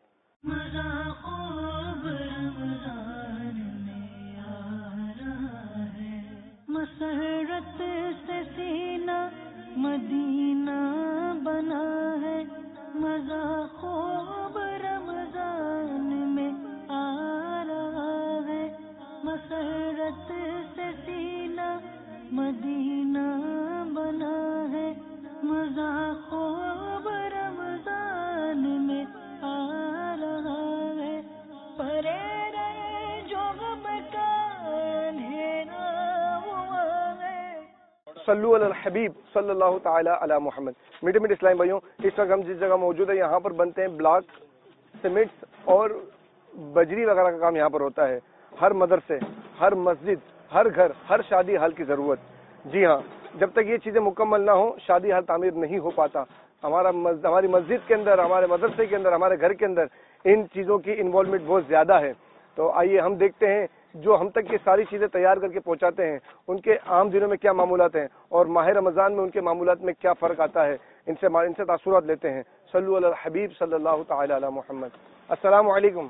مسرت سے سینہ مدینہ بنا ہے، مزہ خوب رمضان میں آ رہا ہے۔ مسرت سے سینہ مدینہ بنا ہے، مزہ خوب رمضان میں آ رہا ہے۔ پرے رہے جو غم کا اندھیرا ہوا ہے۔ صلو علی الحبیب صلی اللہ تعالی علی محمد۔ میٹھے میٹھے اسلام بھائیوں، اس وقت ہم جس جگہ موجود ہے یہاں پر بنتے ہیں بلاک، سیمنٹس اور بجری وغیرہ کا کام یہاں پر ہوتا ہے۔ ہر مدرسے، ہر مسجد، ہر گھر، ہر شادی حال کی ضرورت۔ جی ہاں، جب تک یہ چیزیں مکمل نہ ہوں شادی حال تعمیر نہیں ہو پاتا۔ ہمارا ہماری مسجد کے اندر، ہمارے مدرسے کے اندر، ہمارے گھر کے اندر ان چیزوں کی انوالومنٹ بہت زیادہ ہے۔ تو آئیے ہم دیکھتے ہیں جو ہم تک یہ ساری چیزیں تیار کر کے پہنچاتے ہیں ان کے عام دنوں میں کیا معمولات ہیں اور ماہ رمضان میں ان کے معمولات میں کیا فرق آتا ہے، ان سے ان سے تاثرات لیتے ہیں۔ صلو علی الحبیب صلی اللہ تعالی علی محمد۔ السلام علیکم۔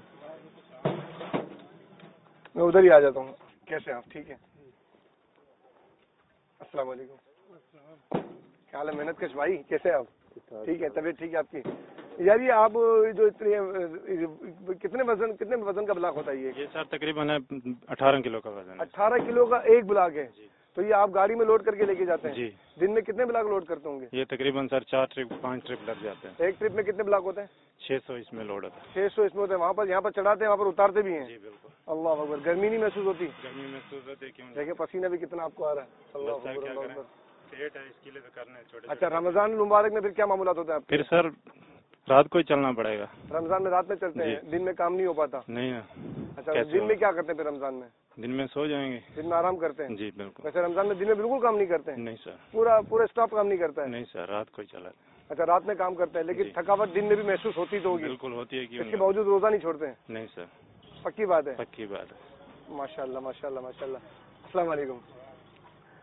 میں ادھر ہی آ جاتا ہوں۔ کیسے آپ؟ ٹھیک ہے، السلام علیکم۔ کیا حال ہے محنت کش بھائی، کیسے آپ؟ ٹھیک ہے، طبیعت ٹھیک ہے آپ کی؟ یار یہ آپ جو اتنے کتنے وزن کتنے وزن کا بلاک ہوتا ہے یہ؟ یہ سر تقریباً اٹھارہ کلو کا وزن ہے۔ اٹھارہ کلو کا ایک بلاک ہے؟ تو یہ آپ گاڑی میں لوڈ کر کے لے کے جاتے ہیں؟ جی۔ دن میں کتنے بلاک لوڈ کرتے ہوں گے؟ یہ تقریباً سر چار ٹرپ پانچ ٹرپ لگ جاتے ہیں۔ ایک ٹرپ میں کتنے بلاک ہوتے ہیں؟ چھ سو اس میں لوڈ ہوتا ہے۔ چھ سو اس میں ہوتے ہیں، وہاں پر یہاں پر چڑھاتے ہیں، وہاں پر اتارتے بھی ہیں؟ جی بالکل۔ اللہ اکبر۔ گرمی نہیں محسوس ہوتی؟ گرمی محسوس ہوتی ہے، کیوں دیکھیں پسینہ بھی کتنا آپ کو آ رہا ہے۔ اللہ اکبر۔ پیٹ ہے اس کے لیے تو کرنا ہے چھوٹے۔ اچھا، رمضان المبارک میں پھر کیا معاملات ہوتے ہیں؟ پھر سر رات کو ہی چلنا پڑے گا۔ رمضان میں رات میں چلتے ہیں؟ دن میں کام نہیں ہو پاتا؟ نہیں نا۔ اچھا، دن میں کیا کرتے ہیں پھر رمضان میں؟ دن میں سو جائیں گے۔ دن میں آرام کرتے ہیں؟ جی بالکل۔ ویسے رمضان میں دن میں بالکل کام نہیں کرتے ہیں؟ نہیں سر۔ پورا پورا اسٹاف کام نہیں کرتا ہے؟ نہیں سر، رات کو ہی چلاتے ہیں۔ اچھا، رات میں کام کرتے ہیں، لیکن تھکاوٹ دن میں بھی محسوس ہوتی تو ہوگی؟ بالکل ہوتی ہے۔ کیوں اس کے باوجود روزہ نہیں چھوڑتے ہیں؟ نہیں سر۔ پکی بات ہے؟ پکی بات ہے۔ ماشاء اللہ ماشاء اللہ ماشاء اللہ۔ السلام علیکم۔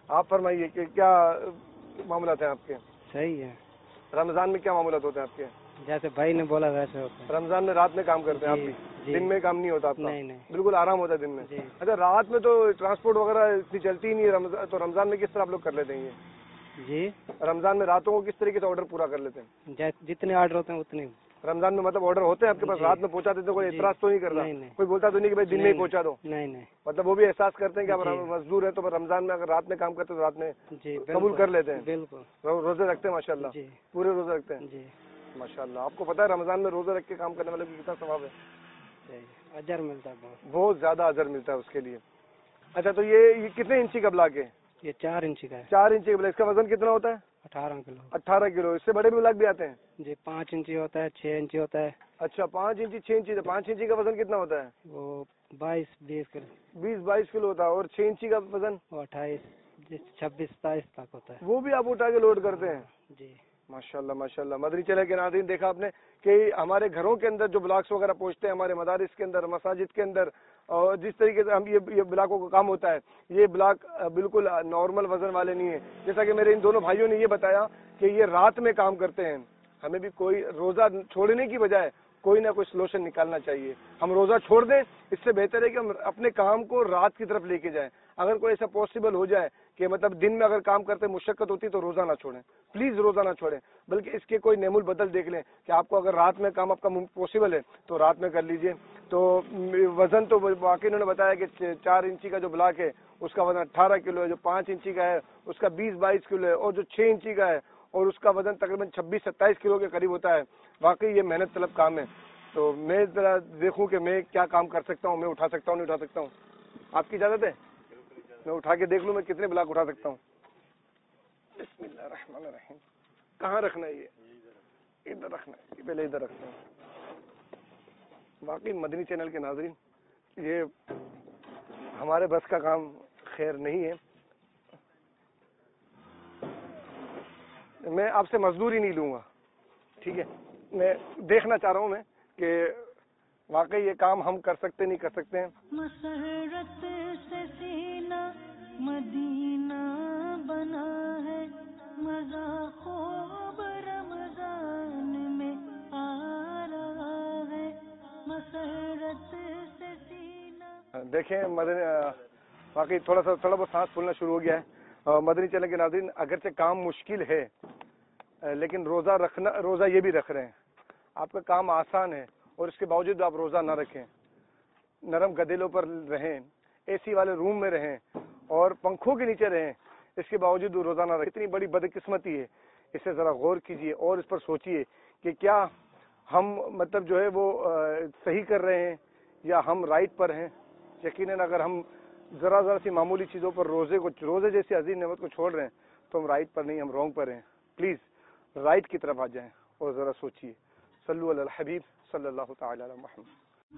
آپ فرمائیے کہ کیا معاملات ہیں آپ کے؟ صحیح ہے. رمضان میں کیا معاملات ہوتے ہیں آپ کے؟ جیسے بھائی نے بولا ویسے ہوتا ہے. رمضان میں رات میں کام کرتے ہیں آپ بھی؟ دن میں کام نہیں ہوتا آپ کا؟ نہیں نہیں, بالکل آرام ہوتا ہے دن میں. اچھا رات میں تو ٹرانسپورٹ وغیرہ اتنی چلتی ہی نہیں ہے، تو رمضان میں کس طرح آپ لوگ کر لیتے ہیں یہ؟ جی رمضان میں راتوں کو کس طریقے سے آرڈر پورا کر لیتے ہیں؟ جتنے آرڈر ہوتے ہیں اتنے. رمضان میں مطلب آرڈر ہوتے ہیں آپ کے پاس، رات میں پہنچا دیتے، کوئی اعتراض تو نہیں کرتا؟ کوئی بولتا تو نہیں کہ بھائی دن میں ہی پہنچا دو؟ نہیں نہیں, مطلب وہ بھی احساس کرتے ہیں کہ آپ مزدور ہیں، تو رمضان میں اگر رات میں کام کرتے تو رات میں قبول کر لیتے ہیں؟ بالکل. روزے رکھتے ہیں ماشاء اللہ؟ پورے روزے رکھتے ہیں؟ جی ماشاء اللہ. آپ کو پتا ہے رمضان میں روزہ رکھ کے کام کرنے والے کو کتنا ثواب ہے؟ اجر ملتا ہے بہت بہت زیادہ اجر ملتا ہے اس کے لیے. اچھا تو یہ کتنے انچی کا بلاک ہے؟ یہ چار انچی کا ہے. چار انچی کا بلاک. اس کا وزن کتنا ہوتا ہے؟ اٹھارہ کلو. اٹھارہ کلو. اس سے بڑے بھی بلاک بھی آتے ہیں؟ جی پانچ انچی ہوتا ہے، چھ انچی ہوتا ہے. اچھا پانچ انچی چھ انچی. پانچ انچی کا وزن کتنا ہوتا ہے؟ وہ بائیس بیس کلو. بیس بائیس کلو ہوتا ہے. اور چھ انچی کا وزن؟ وہ اٹھائیس چھبیس ستائیس تک ہوتا ہے. وہ بھی آپ اٹھا کے لوڈ کرتے ہیں؟ جی ماشاء اللہ ماشاء اللہ. مدنی چینل کے ناظرین دیکھا آپ نے کہ ہمارے گھروں کے اندر جو بلاکس وغیرہ پہنچتے ہیں، ہمارے مدارس کے اندر، مساجد کے اندر، اور جس طریقے سے ہم یہ بلاکوں کا کام ہوتا ہے، یہ بلاک بالکل نارمل وزن والے نہیں ہیں. جیسا کہ میرے ان دونوں بھائیوں نے یہ بتایا کہ یہ رات میں کام کرتے ہیں. ہمیں بھی کوئی روزہ چھوڑنے کی بجائے کوئی نہ کوئی سولوشن نکالنا چاہیے. ہم روزہ چھوڑ دیں، اس سے بہتر ہے کہ ہم اپنے کام کو رات کی طرف لے کے جائیں. اگر کوئی ایسا پاسبل ہو جائے کہ مطلب دن میں اگر کام کرتے مشقت ہوتی تو روزہ نہ چھوڑیں، پلیز روزہ نہ چھوڑیں، بلکہ اس کے کوئی نعم البدل دیکھ لیں کہ آپ کو اگر رات میں کام آپ کا پاسبل ہے تو رات میں کر لیجئے. تو وزن تو واقعی انہوں نے بتایا کہ چار انچی کا جو بلاک ہے اس کا وزن اٹھارہ کلو ہے، جو پانچ انچی کا ہے اس کا بیس بائیس کلو ہے، اور جو چھ انچی کا ہے اور اس کا وزن تقریباً چھبیس ستائیس کلو کے قریب ہوتا ہے. واقعی یہ محنت طلب کام ہے. تو میں ذرا دیکھوں کہ میں کیا کام کر سکتا ہوں، میں اٹھا سکتا ہوں نہیں اٹھا سکتا ہوں. آپ کی اجازت ہے میں اٹھا کے دیکھ لوں میں کتنے بلاک اٹھا سکتا ہوں. بسم اللہ الرحمن الرحیم. کہاں رکھنا ہے یہ؟ ادھر رکھنا ہے. پہلے ادھر رکھتا ہوں. باقی مدنی چینل کے ناظرین یہ ہمارے بس کا کام خیر نہیں ہے. میں آپ سے مزدوری نہیں لوں گا، ٹھیک ہے؟ میں دیکھنا چاہ رہا ہوں میں کہ واقعی یہ کام ہم کر سکتے نہیں کر سکتے ہیں. مسرت سے سینہ مدینہ بنا ہے، مزہ خوب رمضان میں آ رہا ہے. مسرت سے سینہ. دیکھیں مدنی واقعی تھوڑا سا تھوڑا بہت سانس پھولنا شروع ہو گیا ہے. مدنی چینل کے ناظرین اگرچہ کام مشکل ہے لیکن روزہ رکھنا، روزہ یہ بھی رکھ رہے ہیں. آپ کا کام آسان ہے اور اس کے باوجود آپ روزہ نہ رکھیں، نرم گدیلوں پر رہیں، اے سی والے روم میں رہیں اور پنکھوں کے نیچے رہیں، اس کے باوجود روزہ نہ رکھیں. اتنی بڑی بدقسمتی ہے. اس سے ذرا غور کیجئے اور اس پر سوچئے کہ کیا ہم مطلب جو ہے وہ صحیح کر رہے ہیں یا ہم رائٹ پر ہیں. یقیناً اگر ہم ذرا ذرا سی معمولی چیزوں پر روزے کو روزے جیسی عظیم نعمت کو چھوڑ رہے ہیں تو ہم رائٹ پر نہیں، ہم رونگ پر ہیں. پلیز رائٹ کی طرف آ جائیں اور ذرا سوچئے. صلو علی الحبیب صلی اللہ تعالی علی محمد.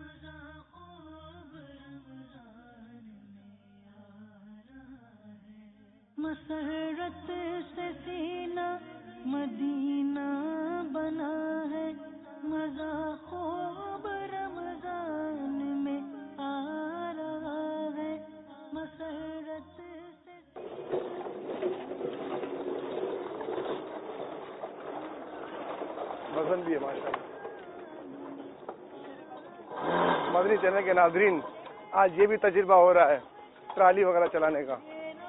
مسرت سے سینہ مدینہ بنا ہے، مزہ خوب رمضان میں آ رہا ہے. مسرت سے وزن بھی ہے ماشاء اللہ. مدنی چینل کے ناظرین آج یہ بھی تجربہ ہو رہا ہے ٹرالی وغیرہ چلانے کا.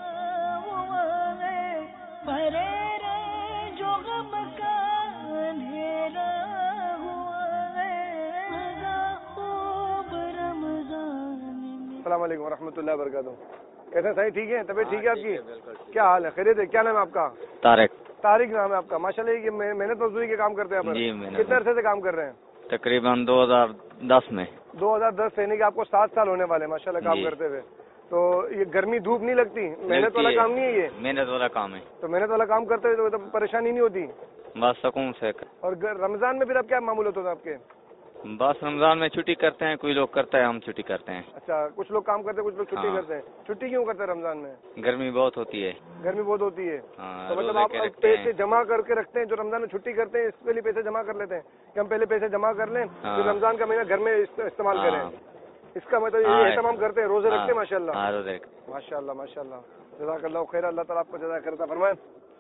السلام علیکم ورحمۃ اللہ وبرکاتہ. کیسے ہیں صحیح؟ ٹھیک ہے؟ طبیعت ٹھیک ہے آپ کی؟ کیا حال ہے؟ خیریت ہے؟ کیا نام ہے آپ کا؟ طارق. طارق نام ہے آپ کا. ماشاءاللہ یہ محنت مزدوری کے کام کرتے ہیں آپ؟ جی. کتنے عرصے سے کام کر رہے ہیں؟ تقریباً دو ہزار دس میں. دو ہزار دس سے، یعنی کہ آپ کو سات سال ہونے والے ماشاءاللہ کام کرتے ہوئے. تو یہ گرمی دھوپ نہیں لگتی؟ محنت والا کام نہیں ہے یہ؟ محنت والا کام ہے. تو محنت والا کام کرتے ہوئے تو پریشانی نہیں ہوتی؟ بس سکون سے. اور رمضان میں پھر اب کیا معمولات ہوتا ہے آپ کے؟ بس رمضان میں چھٹی کرتے ہیں، کوئی لوگ کرتا ہے، ہم چھٹی کرتے ہیں. اچھا، کچھ لوگ کام کرتے ہیں، کچھ لوگ چھٹی کرتے ہیں. چھٹی کیوں کرتے ہیں رمضان میں؟ گرمی بہت ہوتی ہے. گرمی بہت ہوتی ہے. تو مطلب آپ پیسے جمع کر کے رکھتے ہیں جو رمضان میں چھٹی کرتے ہیں، اس کے لیے پیسے جمع کر لیتے ہیں کہ ہم پہلے پیسے جمع کر لیں پھر رمضان کا مہینہ گھر میں استعمال کریں. اس کا مطلب یہ اہتمام کرتے ہیں، روزے رکھتے ہیں. ماشاء اللہ ماشاء اللہ ماشاء اللہ. جزاک اللہ خیر, اللہ تعالیٰ آپ کو جزا خیر عطا فرمائے.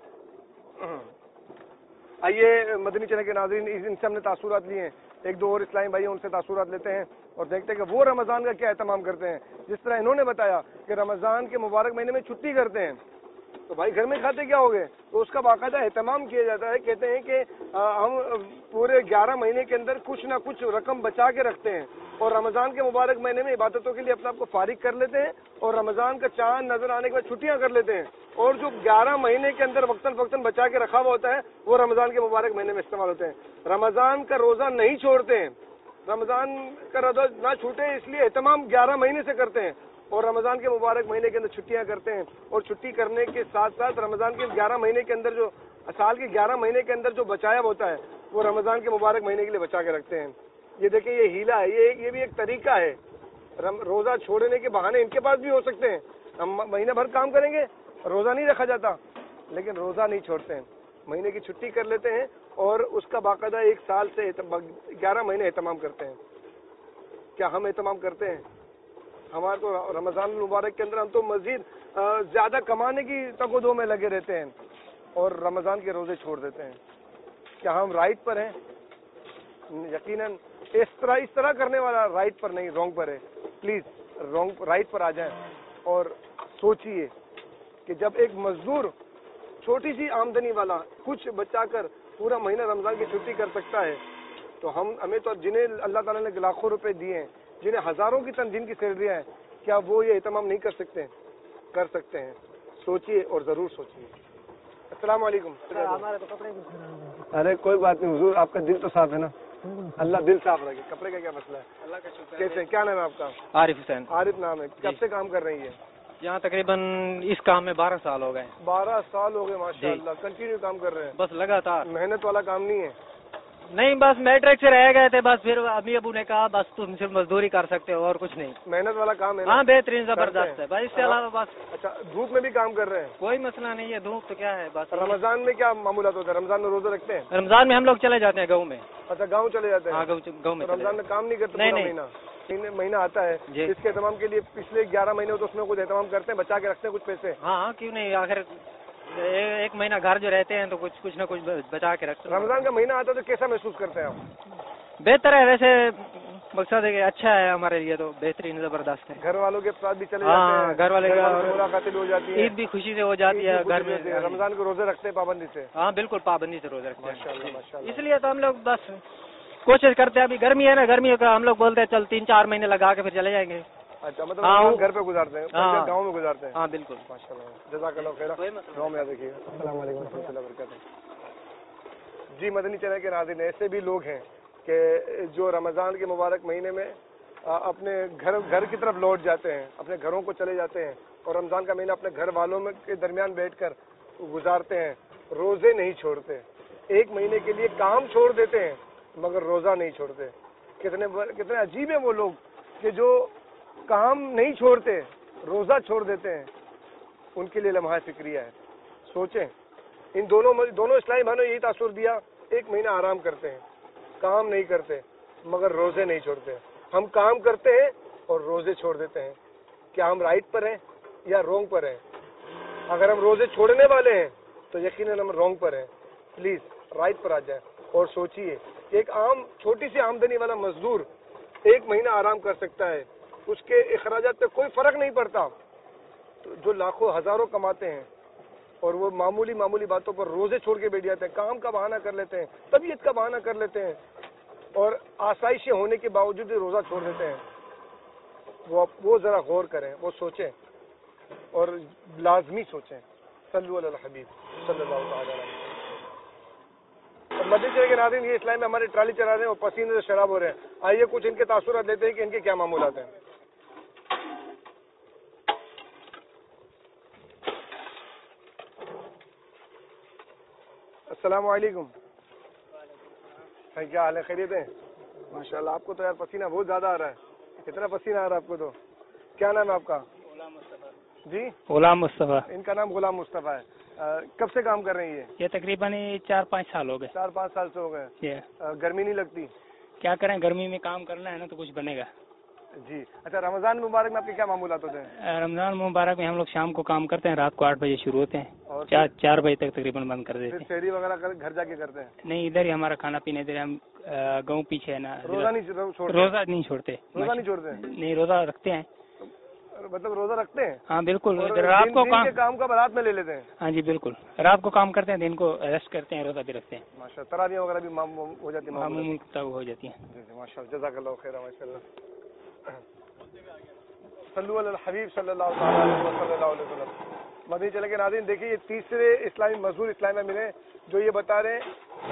آئیے مدنی چینل کے ناظرین, ان سے ہم نے تاثرات لیے ہیں, ایک دو اور اسلامی بھائی ان سے تاثرات لیتے ہیں اور دیکھتے ہیں کہ وہ رمضان کا کیا اہتمام کرتے ہیں. جس طرح انہوں نے بتایا کہ رمضان کے مبارک مہینے میں چھٹی کرتے ہیں, تو بھائی گھر میں کھاتے کیا ہو گئے, تو اس کا باقاعدہ اہتمام کیا جاتا ہے. کہتے ہیں کہ ہم پورے گیارہ مہینے کے اندر کچھ نہ کچھ رقم بچا کے رکھتے ہیں اور رمضان کے مبارک مہینے میں عبادتوں کے لیے اپنے آپ کو فارغ کر لیتے ہیں اور رمضان کا چاند نظر آنے کے بعد چھٹیاں کر لیتے ہیں, اور جو گیارہ مہینے کے اندر وقتاً فوقتاً بچا کے رکھا ہوا ہوتا ہے وہ رمضان کے مبارک مہینے میں استعمال ہوتے ہیں. رمضان کا روزہ نہیں چھوڑتے ہیں, رمضان کا روزہ نہ چھوٹے اس لیے اہتمام گیارہ مہینے سے کرتے ہیں, اور رمضان کے مبارک مہینے کے اندر چھٹیاں کرتے ہیں, اور چھٹی کرنے کے ساتھ ساتھ رمضان کے گیارہ مہینے کے اندر جو سال کے گیارہ مہینے کے اندر جو بچایا ہوتا ہے وہ رمضان کے مبارک مہینے کے لیے بچا کے رکھتے ہیں. یہ دیکھیں یہ ہیلا ہے, یہ یہ بھی ایک طریقہ ہے. روزہ چھوڑنے کے بہانے ان کے پاس بھی ہو سکتے ہیں, ہم مہینہ بھر کام کریں گے روزہ نہیں رکھا جاتا, لیکن روزہ نہیں چھوڑتے ہیں, مہینے کی چھٹی کر لیتے ہیں اور اس کا باقاعدہ ایک سال سے گیارہ مہینے اہتمام کرتے ہیں. کیا ہم اہتمام کرتے ہیں؟ ہمارا تو رمضان المبارک کے اندر ہم تو مزید زیادہ کمانے کی تگودو میں لگے رہتے ہیں اور رمضان کے روزے چھوڑ دیتے ہیں. کیا ہم رائٹ پر ہیں؟ یقیناً اس طرح اس طرح کرنے والا رائٹ پر نہیں, رونگ پر ہے. پلیز رونگ رائٹ پر آ جائیں اور سوچئے کہ جب ایک مزدور چھوٹی سی آمدنی والا کچھ بچا کر پورا مہینہ رمضان کی چھٹی کر سکتا ہے, تو ہم ہمیں تو جنہیں اللہ تعالیٰ نے لاکھوں روپے دیے ہیں, جنہیں ہزاروں کی تنظیم کی سیلریاں ہیں, کیا وہ یہ اہتمام نہیں کر سکتے؟ کر سکتے ہیں. سوچئے اور ضرور سوچئے. السلام علیکم. ارے کوئی بات نہیں حضور, آپ کا دل تو صاف ہے نا, اللہ دل صاف رکھے. کپڑے کا کیا مسئلہ ہے؟ اللہ کا شکر. کیسے, کیا نام ہے آپ کا؟ عارف حسین. عارف نام ہے. کب سے کام کر رہی ہے یہاں؟ تقریباً اس کام میں بارہ سال ہو گئے. بارہ سال ہو گئے ماشاء اللہ. کنٹینیو کام کر رہے ہیں؟ بس لگاتار. محنت والا کام نہیں ہے؟ نہیں, بس میٹرک سے رہ گئے تھے, بس پھر امی ابو نے کہا بس تم صرف مزدوری کر سکتے ہو اور کچھ نہیں. محنت والا کام ہے؟ ہاں بہترین, زبردست ہے بھائی. اس کے علاوہ بس. اچھا, دھوپ میں بھی کام کر رہے ہیں؟ کوئی مسئلہ نہیں ہے, دھوپ تو کیا ہے. بس رمضان میں کیا معمولات ہوتا ہے؟ رمضان میں روزہ رکھتے ہیں؟ رمضان میں ہم لوگ چلے جاتے ہیں گاؤں میں. اچھا, گاؤں چلے جاتے ہیں. ہاں گاؤں میں. رمضان میں کام نہیں کرتے؟ نہیں نہیں, مہینہ مہینہ آتا ہے اس کے اہتمام کے لیے. پچھلے گیارہ مہینے تو اس میں کچھ اہتمام کرتے ہیں, بچا کے رکھتے ہیں کچھ پیسے؟ ہاں کیوں نہیں, آخر ایک مہینہ گھر جو رہتے ہیں تو کچھ کچھ نہ کچھ بچا کے رکھتے ہیں. رمضان کا مہینہ آتا ہے تو کیسا محسوس کرتے ہیں آپ؟ بہتر ہے ویسے, مقصد ہے کہ اچھا ہے ہمارے لیے, تو بہترین زبردست ہے. گھر والوں کے ساتھ بھی چلے جاتے ہیں؟ گھر والے ملاقاتیں ہو جاتی ہیں, عید بھی خوشی سے ہو جاتی ہے گھر میں. رمضان کے روزے رکھتے ہیں پابندی سے؟ ہاں بالکل پابندی سے روزے رکھتے ہیں ماشاءاللہ ماشاءاللہ. اس لیے تو ہم لوگ بس کوشش کرتے ہیں. ابھی گرمی ہے نا, گرمی کا ہم لوگ بولتے ہیں چل تین چار مہینے لگا کے پھر چلے جائیں گے. اچھا, مطلب گھر پہ گزارتے ہیں, گاؤں میں گزارتے ہیں؟ ہاں بالکل ماشاءاللہ. جزاک اللہ خیر. گاؤں میں دیکھیے. السلام علیکم ورحمۃ اللہ وبرکاتہ. جی مدنی چینل کے ناظرین, ایسے بھی لوگ ہیں کہ جو رمضان کے مبارک مہینے میں اپنے گھر گھر کی طرف لوٹ جاتے ہیں, اپنے گھروں کو چلے جاتے ہیں اور رمضان کا مہینہ اپنے گھر والوں میں کے درمیان بیٹھ کر گزارتے ہیں. روزے نہیں چھوڑتے, ایک مہینے کے لیے کام چھوڑ دیتے ہیں مگر روزہ نہیں چھوڑتے. کتنے کتنے عجیب ہیں وہ لوگ کہ جو کام نہیں چھوڑتے, روزہ چھوڑ دیتے ہیں. ان کے لیے لمحہ فکریہ ہے. سوچیں, ان دونوں دونوں اسلامی بھائیوں نے یہی تاثر دیا, ایک مہینہ آرام کرتے ہیں, کام نہیں کرتے مگر روزے نہیں چھوڑتے. ہم کام کرتے ہیں اور روزے چھوڑ دیتے ہیں. کیا ہم رائٹ پر ہیں یا رونگ پر ہیں؟ اگر ہم روزے چھوڑنے والے ہیں تو یقیناً ہم رونگ پر ہیں. پلیز رائٹ پر آ جائیں اور سوچئے. ایک عام چھوٹی سی آمدنی والا مزدور ایک مہینہ آرام کر سکتا ہے, اس کے اخراجات پہ کوئی فرق نہیں پڑتا. جو لاکھوں ہزاروں کماتے ہیں اور وہ معمولی معمولی باتوں پر روزے چھوڑ کے بیٹھ جاتے ہیں, کام کا بہانہ کر لیتے ہیں, طبیعت کا بہانہ کر لیتے ہیں اور آسائشیں ہونے کے باوجود روزہ چھوڑ دیتے ہیں. وہ وہ ذرا غور کریں, وہ سوچیں اور لازمی سوچیں. صلو علی الحبیب صلی اللہ تعالی علیہ وسلم. مدنی چینل کے ناظرین, یہ اسلام میں ہماری ٹرالی چلا رہے ہیں اور پسینے سے شراب ہو رہے ہیں. آئیے کچھ ان کے تاثرات لیتے ہیں کہ ان کے کیا معمولات ہیں. السلام علیکم. کیا حال ہے, خیریت ہیں؟ ماشاء اللہ. آپ کو تو یار پسینہ بہت زیادہ آ رہا ہے. کتنا پسینہ آ رہا ہے آپ کو تو؟ کیا نام ہے آپ کا؟ غلام مصطفیٰ. جی غلام مصطفیٰ. ان کا نام غلام مصطفیٰ ہے. کب سے کام کر رہی ہے؟ یہ تقریباً چار پانچ سال ہو گئے. چار پانچ سال سے ہو گئے. گرمی نہیں لگتی؟ کیا کریں, گرمی میں کام کرنا ہے نا تو کچھ بنے گا. جی اچھا، رمضان مبارک میں آپ کے کیا معمولات ہوتے ہیں؟ رمضان مبارک میں ہم لوگ شام کو کام کرتے ہیں، رات کو آٹھ بجے شروع ہوتے ہیں اور چار چار بجے تک تقریباً بند کر دیتے پھر ہیں. سحری وغیرہ کر گھر جا کے کرتے ہیں؟ نہیں، ادھر ہی ہمارا کھانا پینا، ادھر ہم گاؤں پیچھے ہے نا. روزہ نہیں چھوڑتے؟ روزہ نہیں چھوڑتے. روزہ نہیں چھوڑتے؟ نہیں، روزہ رکھتے ہیں. مطلب روزہ رکھتے ہیں؟ ہاں بالکل. اور رات دن- کو دن کام کے کام کا رات میں لے لیتے ہیں؟ ہاں جی بالکل، رات کو کام کرتے ہیں، دن کو ریسٹ کرتے ہیں، روزہ بھی رکھتے ہیں. ماشاء اللہ، تراویح وغیرہ بھی معمول ہو جاتی ہے؟ معمول تب ہو جاتی ہیں. جی جی ماشاء اللہ، جزاک اللہ خیر. ماشاء اللہ، صلو علی الحبیب صلی اللہ تعالیٰ علیہ وصلی اللہ علیہ وسلم. مدنی چینل کے ناظرین دیکھیے، یہ تیسرے اسلامی مزدور اسلام میں ملے جو یہ بتا رہے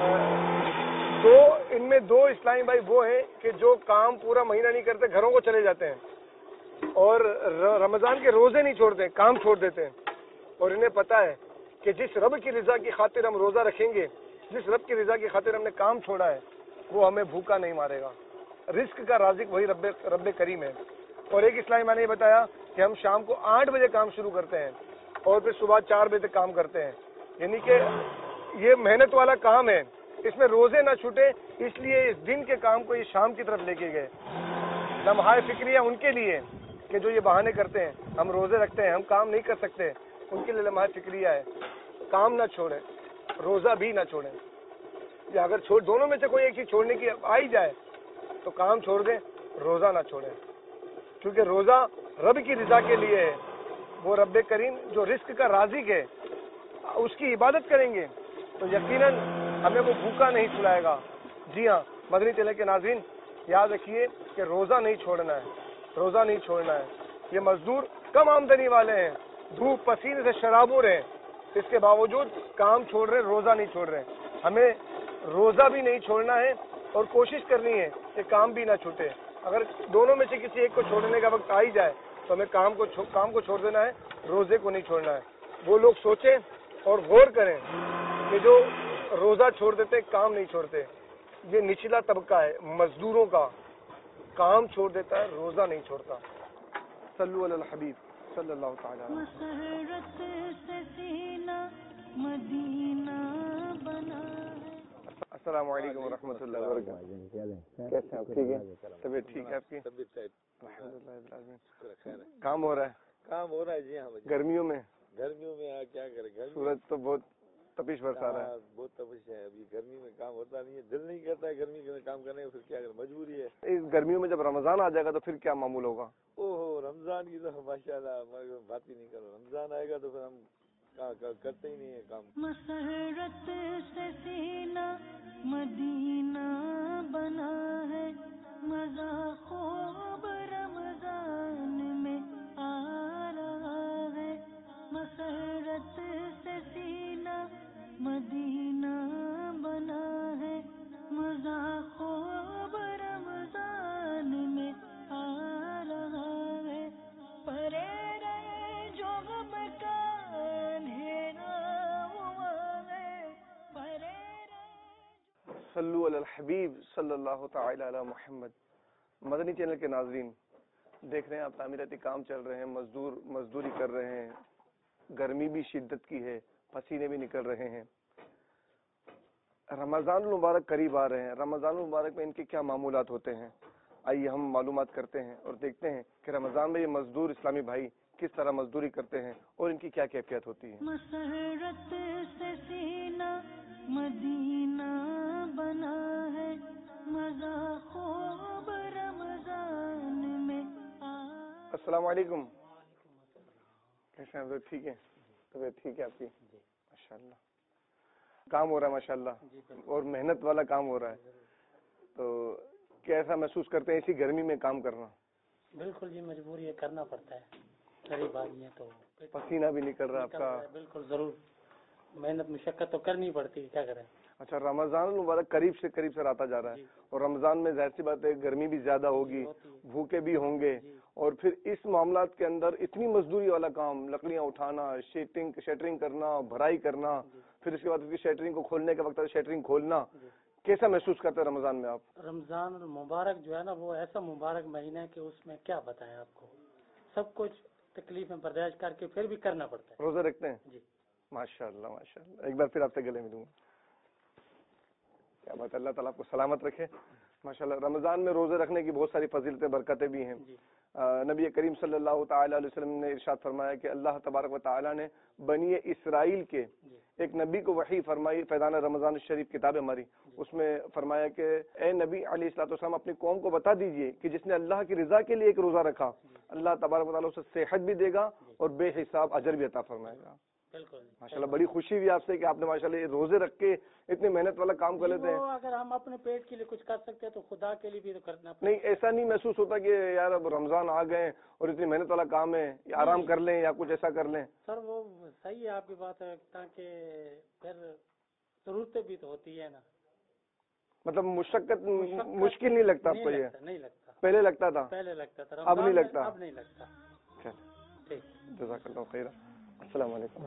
ہیں. دو ان میں دو اسلامی بھائی وہ ہیں کہ جو کام پورا مہینہ نہیں کرتے، گھروں کو چلے جاتے ہیں اور رمضان کے روزے نہیں چھوڑتے، کام چھوڑ دیتے ہیں. اور انہیں پتا ہے کہ جس رب کی رضا کی خاطر ہم روزہ رکھیں گے، جس رب کی رضا کی خاطر ہم نے کام چھوڑا ہے، وہ ہمیں بھوکا نہیں مارے گا. رزق کا رازق وہی رب رب کریم ہے. اور ایک اسلامی میں نے یہ بتایا کہ ہم شام کو آٹھ بجے کام شروع کرتے ہیں اور پھر صبح چار بجے تک کام کرتے ہیں. یعنی کہ یہ محنت والا کام ہے، اس میں روزے نہ چھوٹے، اس لیے اس دن کے کام کو یہ شام کی طرف لے کے گئے. لمحہ فکریہ ان کے لیے کہ جو یہ بہانے کرتے ہیں، ہم روزے رکھتے ہیں، ہم کام نہیں کر سکتے، ان کے لیے لمحہ فکریہ ہے. کام نہ چھوڑیں، روزہ بھی نہ چھوڑیں. یا اگر چھوڑ دونوں میں سے کوئی ایک چیز چھوڑنے کی آ ہی جائے تو کام چھوڑ دیں، روزہ نہ چھوڑیں. کیونکہ روزہ رب کی رضا کے لیے ہے. وہ رب کریم جو رزق کا رازق ہے، اس کی عبادت کریں گے تو یقیناً ہمیں وہ بھوکا نہیں سلائے گا. جی ہاں مدنی چینل کے ناظرین، یاد رکھیے کہ روزہ نہیں چھوڑنا ہے، روزہ نہیں چھوڑنا ہے. یہ مزدور کم آمدنی والے ہیں، دھوپ پسینے سے شرابور ہیں، اس کے باوجود کام چھوڑ رہے، روزہ نہیں چھوڑ رہے. ہمیں روزہ بھی نہیں چھوڑنا ہے اور کوشش کرنی ہے کہ کام بھی نہ چھوٹے. اگر دونوں میں سے کسی ایک کو چھوڑنے کا وقت آ ہی جائے تو ہمیں کام کو کام کو چھوڑ دینا ہے، روزے کو نہیں چھوڑنا ہے. وہ لوگ سوچیں اور غور کریں کہ جو روزہ چھوڑ دیتے، کام نہیں چھوڑتے، یہ نچلا طبقہ ہے مزدوروں کا. کام چھوڑ دیتا ہے، روزہ نہیں چھوڑتا. صلو علی الحبیب صلی اللہ تعالی علیہ مسرت سے سینہ مدینہ بنا ہے. السلام علیکم ورحمۃ اللہ وبرکاتہ. کیسے ہیں آپ؟ ٹھیک ہے؟ طبیعت ٹھیک ہے آپ کی؟ کام ہو رہا ہے؟ کام ہو رہا ہے جی ہاں. گرمیوں میں گرمیوں میں کیا کرے، سورج تو بہت تپش برسا رہا ہے. بہت تپش ہے. ابھی گرمی میں کام ہوتا نہیں ہے، دل نہیں کرتا ہے گرمی میں کام کرنے کا، پھر کیا کرے، مجبوری ہے. اس گرمیوں میں جب رمضان آ جائے گا تو پھر کیا معمول ہوگا؟ او ہو رمضان کی تو ماشاء اللہ بات ہی نہیں کرو. رمضان آئے گا تو پھر ہم کرتے ہی نہیں ہے کام. مسرت سے سینہ مدینہ بنا ہے، مزہ خوب رمضان میں آ رہا ہے. مسرت سے سینہ مدینہ بنا ہے، مزہ خوب رمضان میں آ رہا ہے. پرے رہے جو غم کا اندھیرا ہوا ہے، پرے رہے. صلو علی الحبیب صلی اللہ تعالی علی محمد. مدنی چینل کے ناظرین دیکھ رہے ہیں آپ، تعمیراتی کام چل رہے ہیں، مزدور مزدوری کر رہے ہیں، گرمی بھی شدت کی ہے، پسینے بھی نکل رہے ہیں. رمضان المبارک قریب آ رہے ہیں. رمضان المبارک میں ان کے کیا معمولات ہوتے ہیں، آئیے ہم معلومات کرتے ہیں اور دیکھتے ہیں کہ رمضان میں یہ مزدور اسلامی بھائی کس طرح مزدوری کرتے ہیں اور ان کی کیا کیفیت ہوتی ہے. مسرت سے سینہ مدینہ بنا ہے، مزہ خوب رمضان میں آ. السلام علیکم. کیسے ہیں؟ ٹھیک ہے؟ طبیعت ٹھیک ہے آپ کی؟ ماشاء اللہ. کام ہو رہا ہے ماشاء اللہ اور محنت والا کام ہو رہا ہے، تو کیسا محسوس کرتے ہیں اسی گرمی میں کام کرنا؟ بالکل جی مجبوری ہے، کرنا پڑتا ہے، غریب آدمی ہے تو پسینہ بھی نکل رہا ہے آپ کا؟ بالکل ضرور، محنت مشقت تو کرنی پڑتی ہے، کیا کریں. اچھا، رمضان المبارک قریب سے قریب سے آتا جا رہا ہے اور رمضان میں ظاہر سی بات ہے گرمی بھی زیادہ ہوگی، بھوکے بھی ہوں گے، اور پھر اس معاملات کے اندر اتنی مزدوری والا کام، لکڑیاں اٹھانا، شیٹنگ شیٹرنگ کرنا، بھرائی کرنا، پھر اس کے بعد شیٹرنگ کو کھولنے کے وقت شیٹرنگ کھولنا، کیسا محسوس کرتے ہیں رمضان میں آپ؟ رمضان المبارک جو ہے نا وہ ایسا مبارک مہینہ ہے کہ اس میں کیا بتائیں آپ کو، سب کچھ تکلیف میں برداشت کر کے پھر بھی کرنا پڑتا ہے. روزہ رکھتے ہیں؟ جی ماشاء اللہ ماشاء اللہ. ایک بار پھر آپ سے گلے ملوں گا. کیا بات، اللہ تعالیٰ آپ کو سلامت رکھے माशाल्लाह, रमजान में रोजे रखने की बहुत सारी फजीलतें बरकतें भी हैं। नबी करीम सल्लल्लाहु ताला अलैहि वसल्लम ने इरशाद फरमाया कि अल्लाह तबारक व तआला ने बनी इसराइल के एक नबी को वही फरमाई, फैदान रमजान शरीफ किताब है हमारी, उसमें फरमाया कि ए नबी अलैहिस्सलाम अपनी कौम को बता दीजिए कि जिसने अल्लाह की रजा के लिए एक रोजा रखा, अल्लाह तबारक व तआला उसे सेहत भी देगा और बेहिसाब अजर भी अता फरमाएगा। माशाल्लाह, बड़ी खुशी हुई आपसे कि आपने माशाल्लाह ये रोजे रख के इतनी मेहनत वाला काम कर लेते हैं। अगर हम अपने पेट के लिए कुछ कर सकते हैं तो खुदा के लिए भी तो करना। नहीं, ऐसा नहीं महसूस होता कि यार अब रमजान आ गए और इतनी मेहनत वाला काम है, या आराम कर लें या कुछ ऐसा कर लें? सर वो सही है आपकी बात है, ताकि फिर जरूरतें भी तो होती है ना। मतलब मुशक्कत मुश्किल नहीं लगता आपको? ये नहीं लगता, पहले लगता था, पहले लगता था, अब नहीं लगता? अब नहीं लगता। ठीक, जज़ाकल्लाह खैर। अस्सलाम वालेकुम।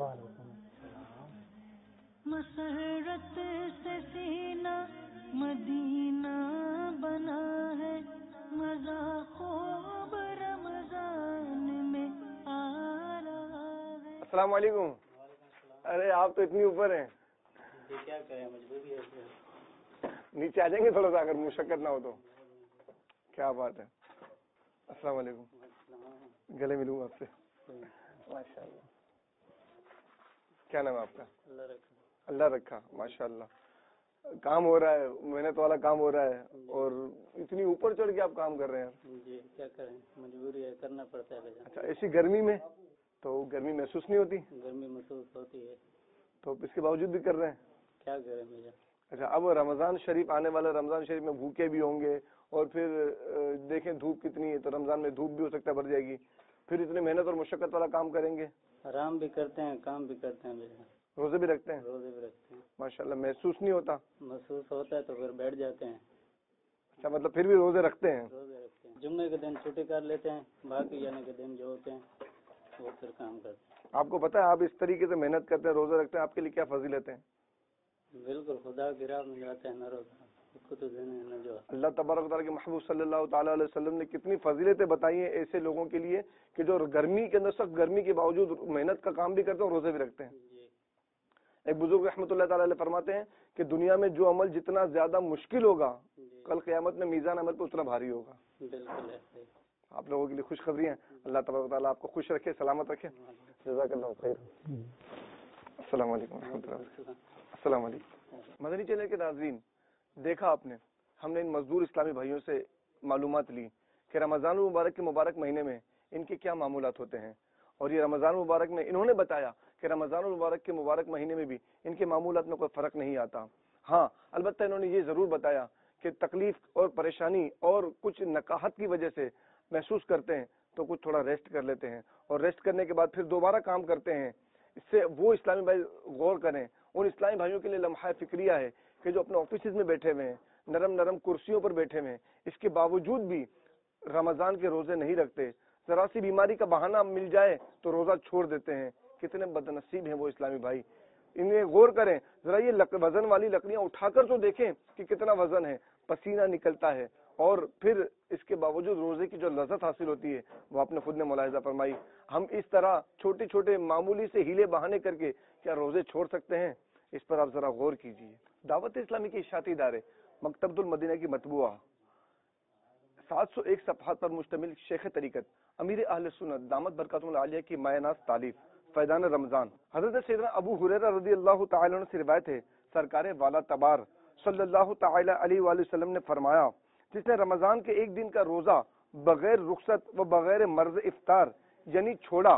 मसरत से सीना मदीना बना है, मजा खूब रमजान में आ रहा है। अस्सलाम वालेकुम। अरे आप तो इतनी ऊपर हैं, क्या करें, मजबूरी है। नीचे आ जाएंगे थोड़ा सा, अगर मुशक्कत ना हो तो। क्या बात है। अस्सलाम वालेकुम, गले मिलूंगा आपसे। माशाल्लाह, क्या नाम है आपका? अल्लाह रखा। माशाल्लाह, काम हो रहा है, मेहनत वाला काम हो रहा है, और इतनी ऊपर चढ़ के आप काम कर रहे हैं। जी, क्या करें, मजबूरी है, करना पड़ता है। अच्छा, ऐसी गर्मी में तो गर्मी महसूस नहीं होती? गर्मी महसूस होती है, तो इसके बावजूद भी कर रहे हैं? क्या करें भैया। अच्छा, अब रमजान शरीफ आने वाला, रमजान शरीफ में भूखे भी होंगे, और फिर देखें धूप कितनी है, तो रमजान में धूप भी हो सकता है बढ़ जाएगी, फिर इतनी मेहनत और मुशक्कत वाला काम करेंगे। आराम भी करते हैं, काम भी करते हैं भैया, रोजे भी रखते हैं? रोजे भी रखते हैं। माशाल्लाह, महसूस नहीं होता? महसूस होता है तो फिर बैठ जाते हैं। अच्छा, मतलब फिर भी रोजे रखते हैं? रोजे रखते हैं, जुम्मे के दिन छुट्टी कर लेते हैं, बाकी यानी के दिन जो होते हैं वो फिर काम करते हैं। आपको पता है आप इस तरीके से मेहनत करते हैं, रोजे रखते हैं, आपके लिए क्या फजीलत है? बिल्कुल, खुदा की राह में जाते हैं, न रोजा उसको तो देने न जो। अल्लाह तबारक व तआला के महबूब सल्लल्लाहु ताला अलैहि वसल्लम ने कितनी फजीलतें बताई हैं ऐसे लोगों के लिए कि जो गर्मी के अंदर, सख्त गर्मी के बावजूद मेहनत का काम भी करते हैं और रोजे भी रखते हैं। एक बुजुर्ग रहमतुल्लाह ताला अलैह फरमाते हैं कि दुनिया में जो अमल जितना ज्यादा मुश्किल होगा, कल क़यामत में मीज़ान अमल पे उतना भारी होगा। बिल्कुल ऐसे। आप लोगों के लिए खुशखबरी है, अल्लाह तबारक व तआला आपको खुश रखे, सलामत रखे। जज़ाकल्लाहु खैर। अस्सलाम वालेकुम रहमतुल्लाह। अस्सलाम वालेकुम। मदनी चैनल के नाज़रीन, देखा आपने, हमने इन मजदूर इस्लामी भाइयों से मालूमात ली कि रमज़ान मुबारक के मुबारक महीने में इनके क्या मामूलात होते हैं, और ये रमज़ान मुबारक में इन्होंने बताया कि रमज़ान मुबारक के मुबारक महीने में भी इनके मामूलात में कोई फ़र्क नहीं आता। हाँ, अलबत्ता इन्होंने ये ज़रूर बताया कि तकलीफ और परेशानी और कुछ नकाहत की वजह से महसूस करते हैं तो कुछ थोड़ा रेस्ट कर लेते हैं, और रेस्ट करने के बाद फिर दोबारा काम करते हैं। इससे वो इस्लामी भाई गौर करें, उन इस्लामी भाइयों के लिए लम्हा फिक्रिया है कि जो अपने ऑफिस में बैठे हुए हैं, नरम नरम कुर्सियों पर बैठे हुए हैं, इसके बावजूद भी रमज़ान के रोजे नहीं रखते, जरा सी बीमारी का बहाना मिल जाए तो रोजा छोड़ देते हैं। कितने बदनसीब हैं वो इस्लामी भाई, इन्हें गौर करें जरा। ये वजन वाली लकड़ियां उठाकर तो देखें कि कितना वजन है, पसीना निकलता है, और फिर इसके बावजूद रोजे की जो लज्जत हासिल होती है वो आपने खुद ने मुलाहिजा फरमाई। हम इस तरह छोटे छोटे मामूली से हीले बहाने करके क्या रोजे छोड़ सकते हैं? इस पर आप जरा गौर कीजिए। दावत इस्लामी के इशाती इदारे मकतबतुल मदीना की मतबूआ सात सौ एक सफ़हात पर मुश्तमिल शेख तरीकत अमीर अहले सुन्नत दामत बरकतुल आलिया की मायनाज तालीफ फैदान रमजान हजरत सैयदना अबू हुरैरा रज़ियल्लाहु तआला अन्हु से रिवायत है, सरकार वाला तबार सल्लल्लाहु तआला अलैहि वसल्लम ने फरमाया, जिसने रमजान के एक दिन का रोजा बगैर रुखसत व बगैर मर्ज इफ्तार यानी छोड़ा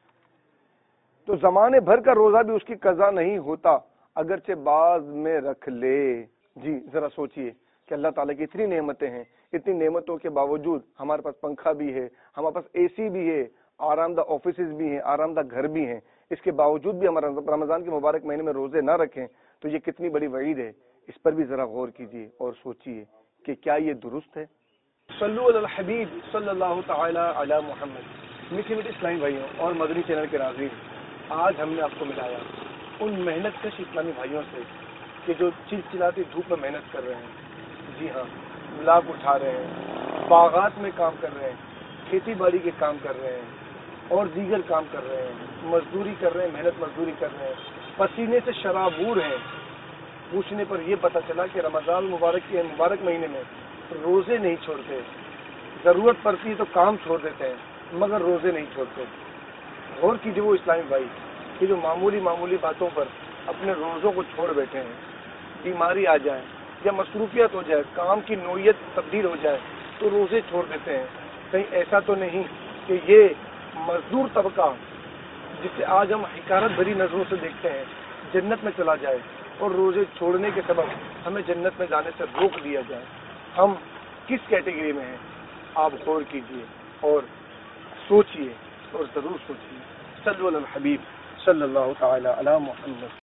तो जमाने भर का रोजा भी उसकी कज़ा नहीं होता, अगरचे बाद में रख ले। जी जरा सोचिए कि अल्लाह ताला की इतनी नेमतें हैं, इतनी नेमतों के बावजूद हमारे पास पंखा भी है, हमारे पास एसी भी है, आरामदा ऑफिसेज भी हैं, आरामदा घर भी हैं, इसके बावजूद भी हमारा रमजान के मुबारक महीने में रोजे ना रखें तो ये कितनी बड़ी वईद है। इस पर भी जरा गौर कीजिए और सोचिए कि क्या ये दुरुस्त है। सल्लु अलल हबीब सल्लल्लाहु तआला अला मुहम्मद। मीठे मीठे इस्लामी भाइयों और मदनी चैनल के नाज़रीन, आज हमने आपको मिलाया उन मेहनत कश इस्लामी भाइयों से कि जो चिलचिलाती धूप में मेहनत कर रहे हैं। जी हाँ, लाख उठा रहे हैं, बागात में काम कर रहे हैं, खेती बाड़ी के काम कर रहे हैं और दीगर काम कर रहे हैं, मजदूरी कर रहे हैं, मेहनत मजदूरी कर रहे हैं, पसीने से शराबूर हैं। पूछने पर यह पता चला कि रमजान मुबारक के मुबारक महीने में روزے نہیں چھوڑتے. ضرورت پڑتی ہے تو کام چھوڑ دیتے ہیں مگر روزے نہیں چھوڑتے. غور کیجیے وہ اسلامی بھائی کہ جو معمولی معمولی باتوں پر اپنے روزوں کو چھوڑ بیٹھے ہیں. بیماری آ جائے یا مصروفیت ہو جائے, کام کی نوعیت تبدیل ہو جائے تو روزے چھوڑ دیتے ہیں. کہیں ایسا تو نہیں کہ یہ مزدور طبقہ جسے آج ہم حکارت بھری نظروں سے دیکھتے ہیں جنت میں چلا جائے اور روزے چھوڑنے کے سبب ہمیں جنت میں جانے سے روک دیا جائے. ہم کس کیٹیگری میں ہیں آپ غور کیجئے اور سوچئے اور ضرور سوچئے. صلو علی الحبیب صلی اللہ تعالی علی محمد.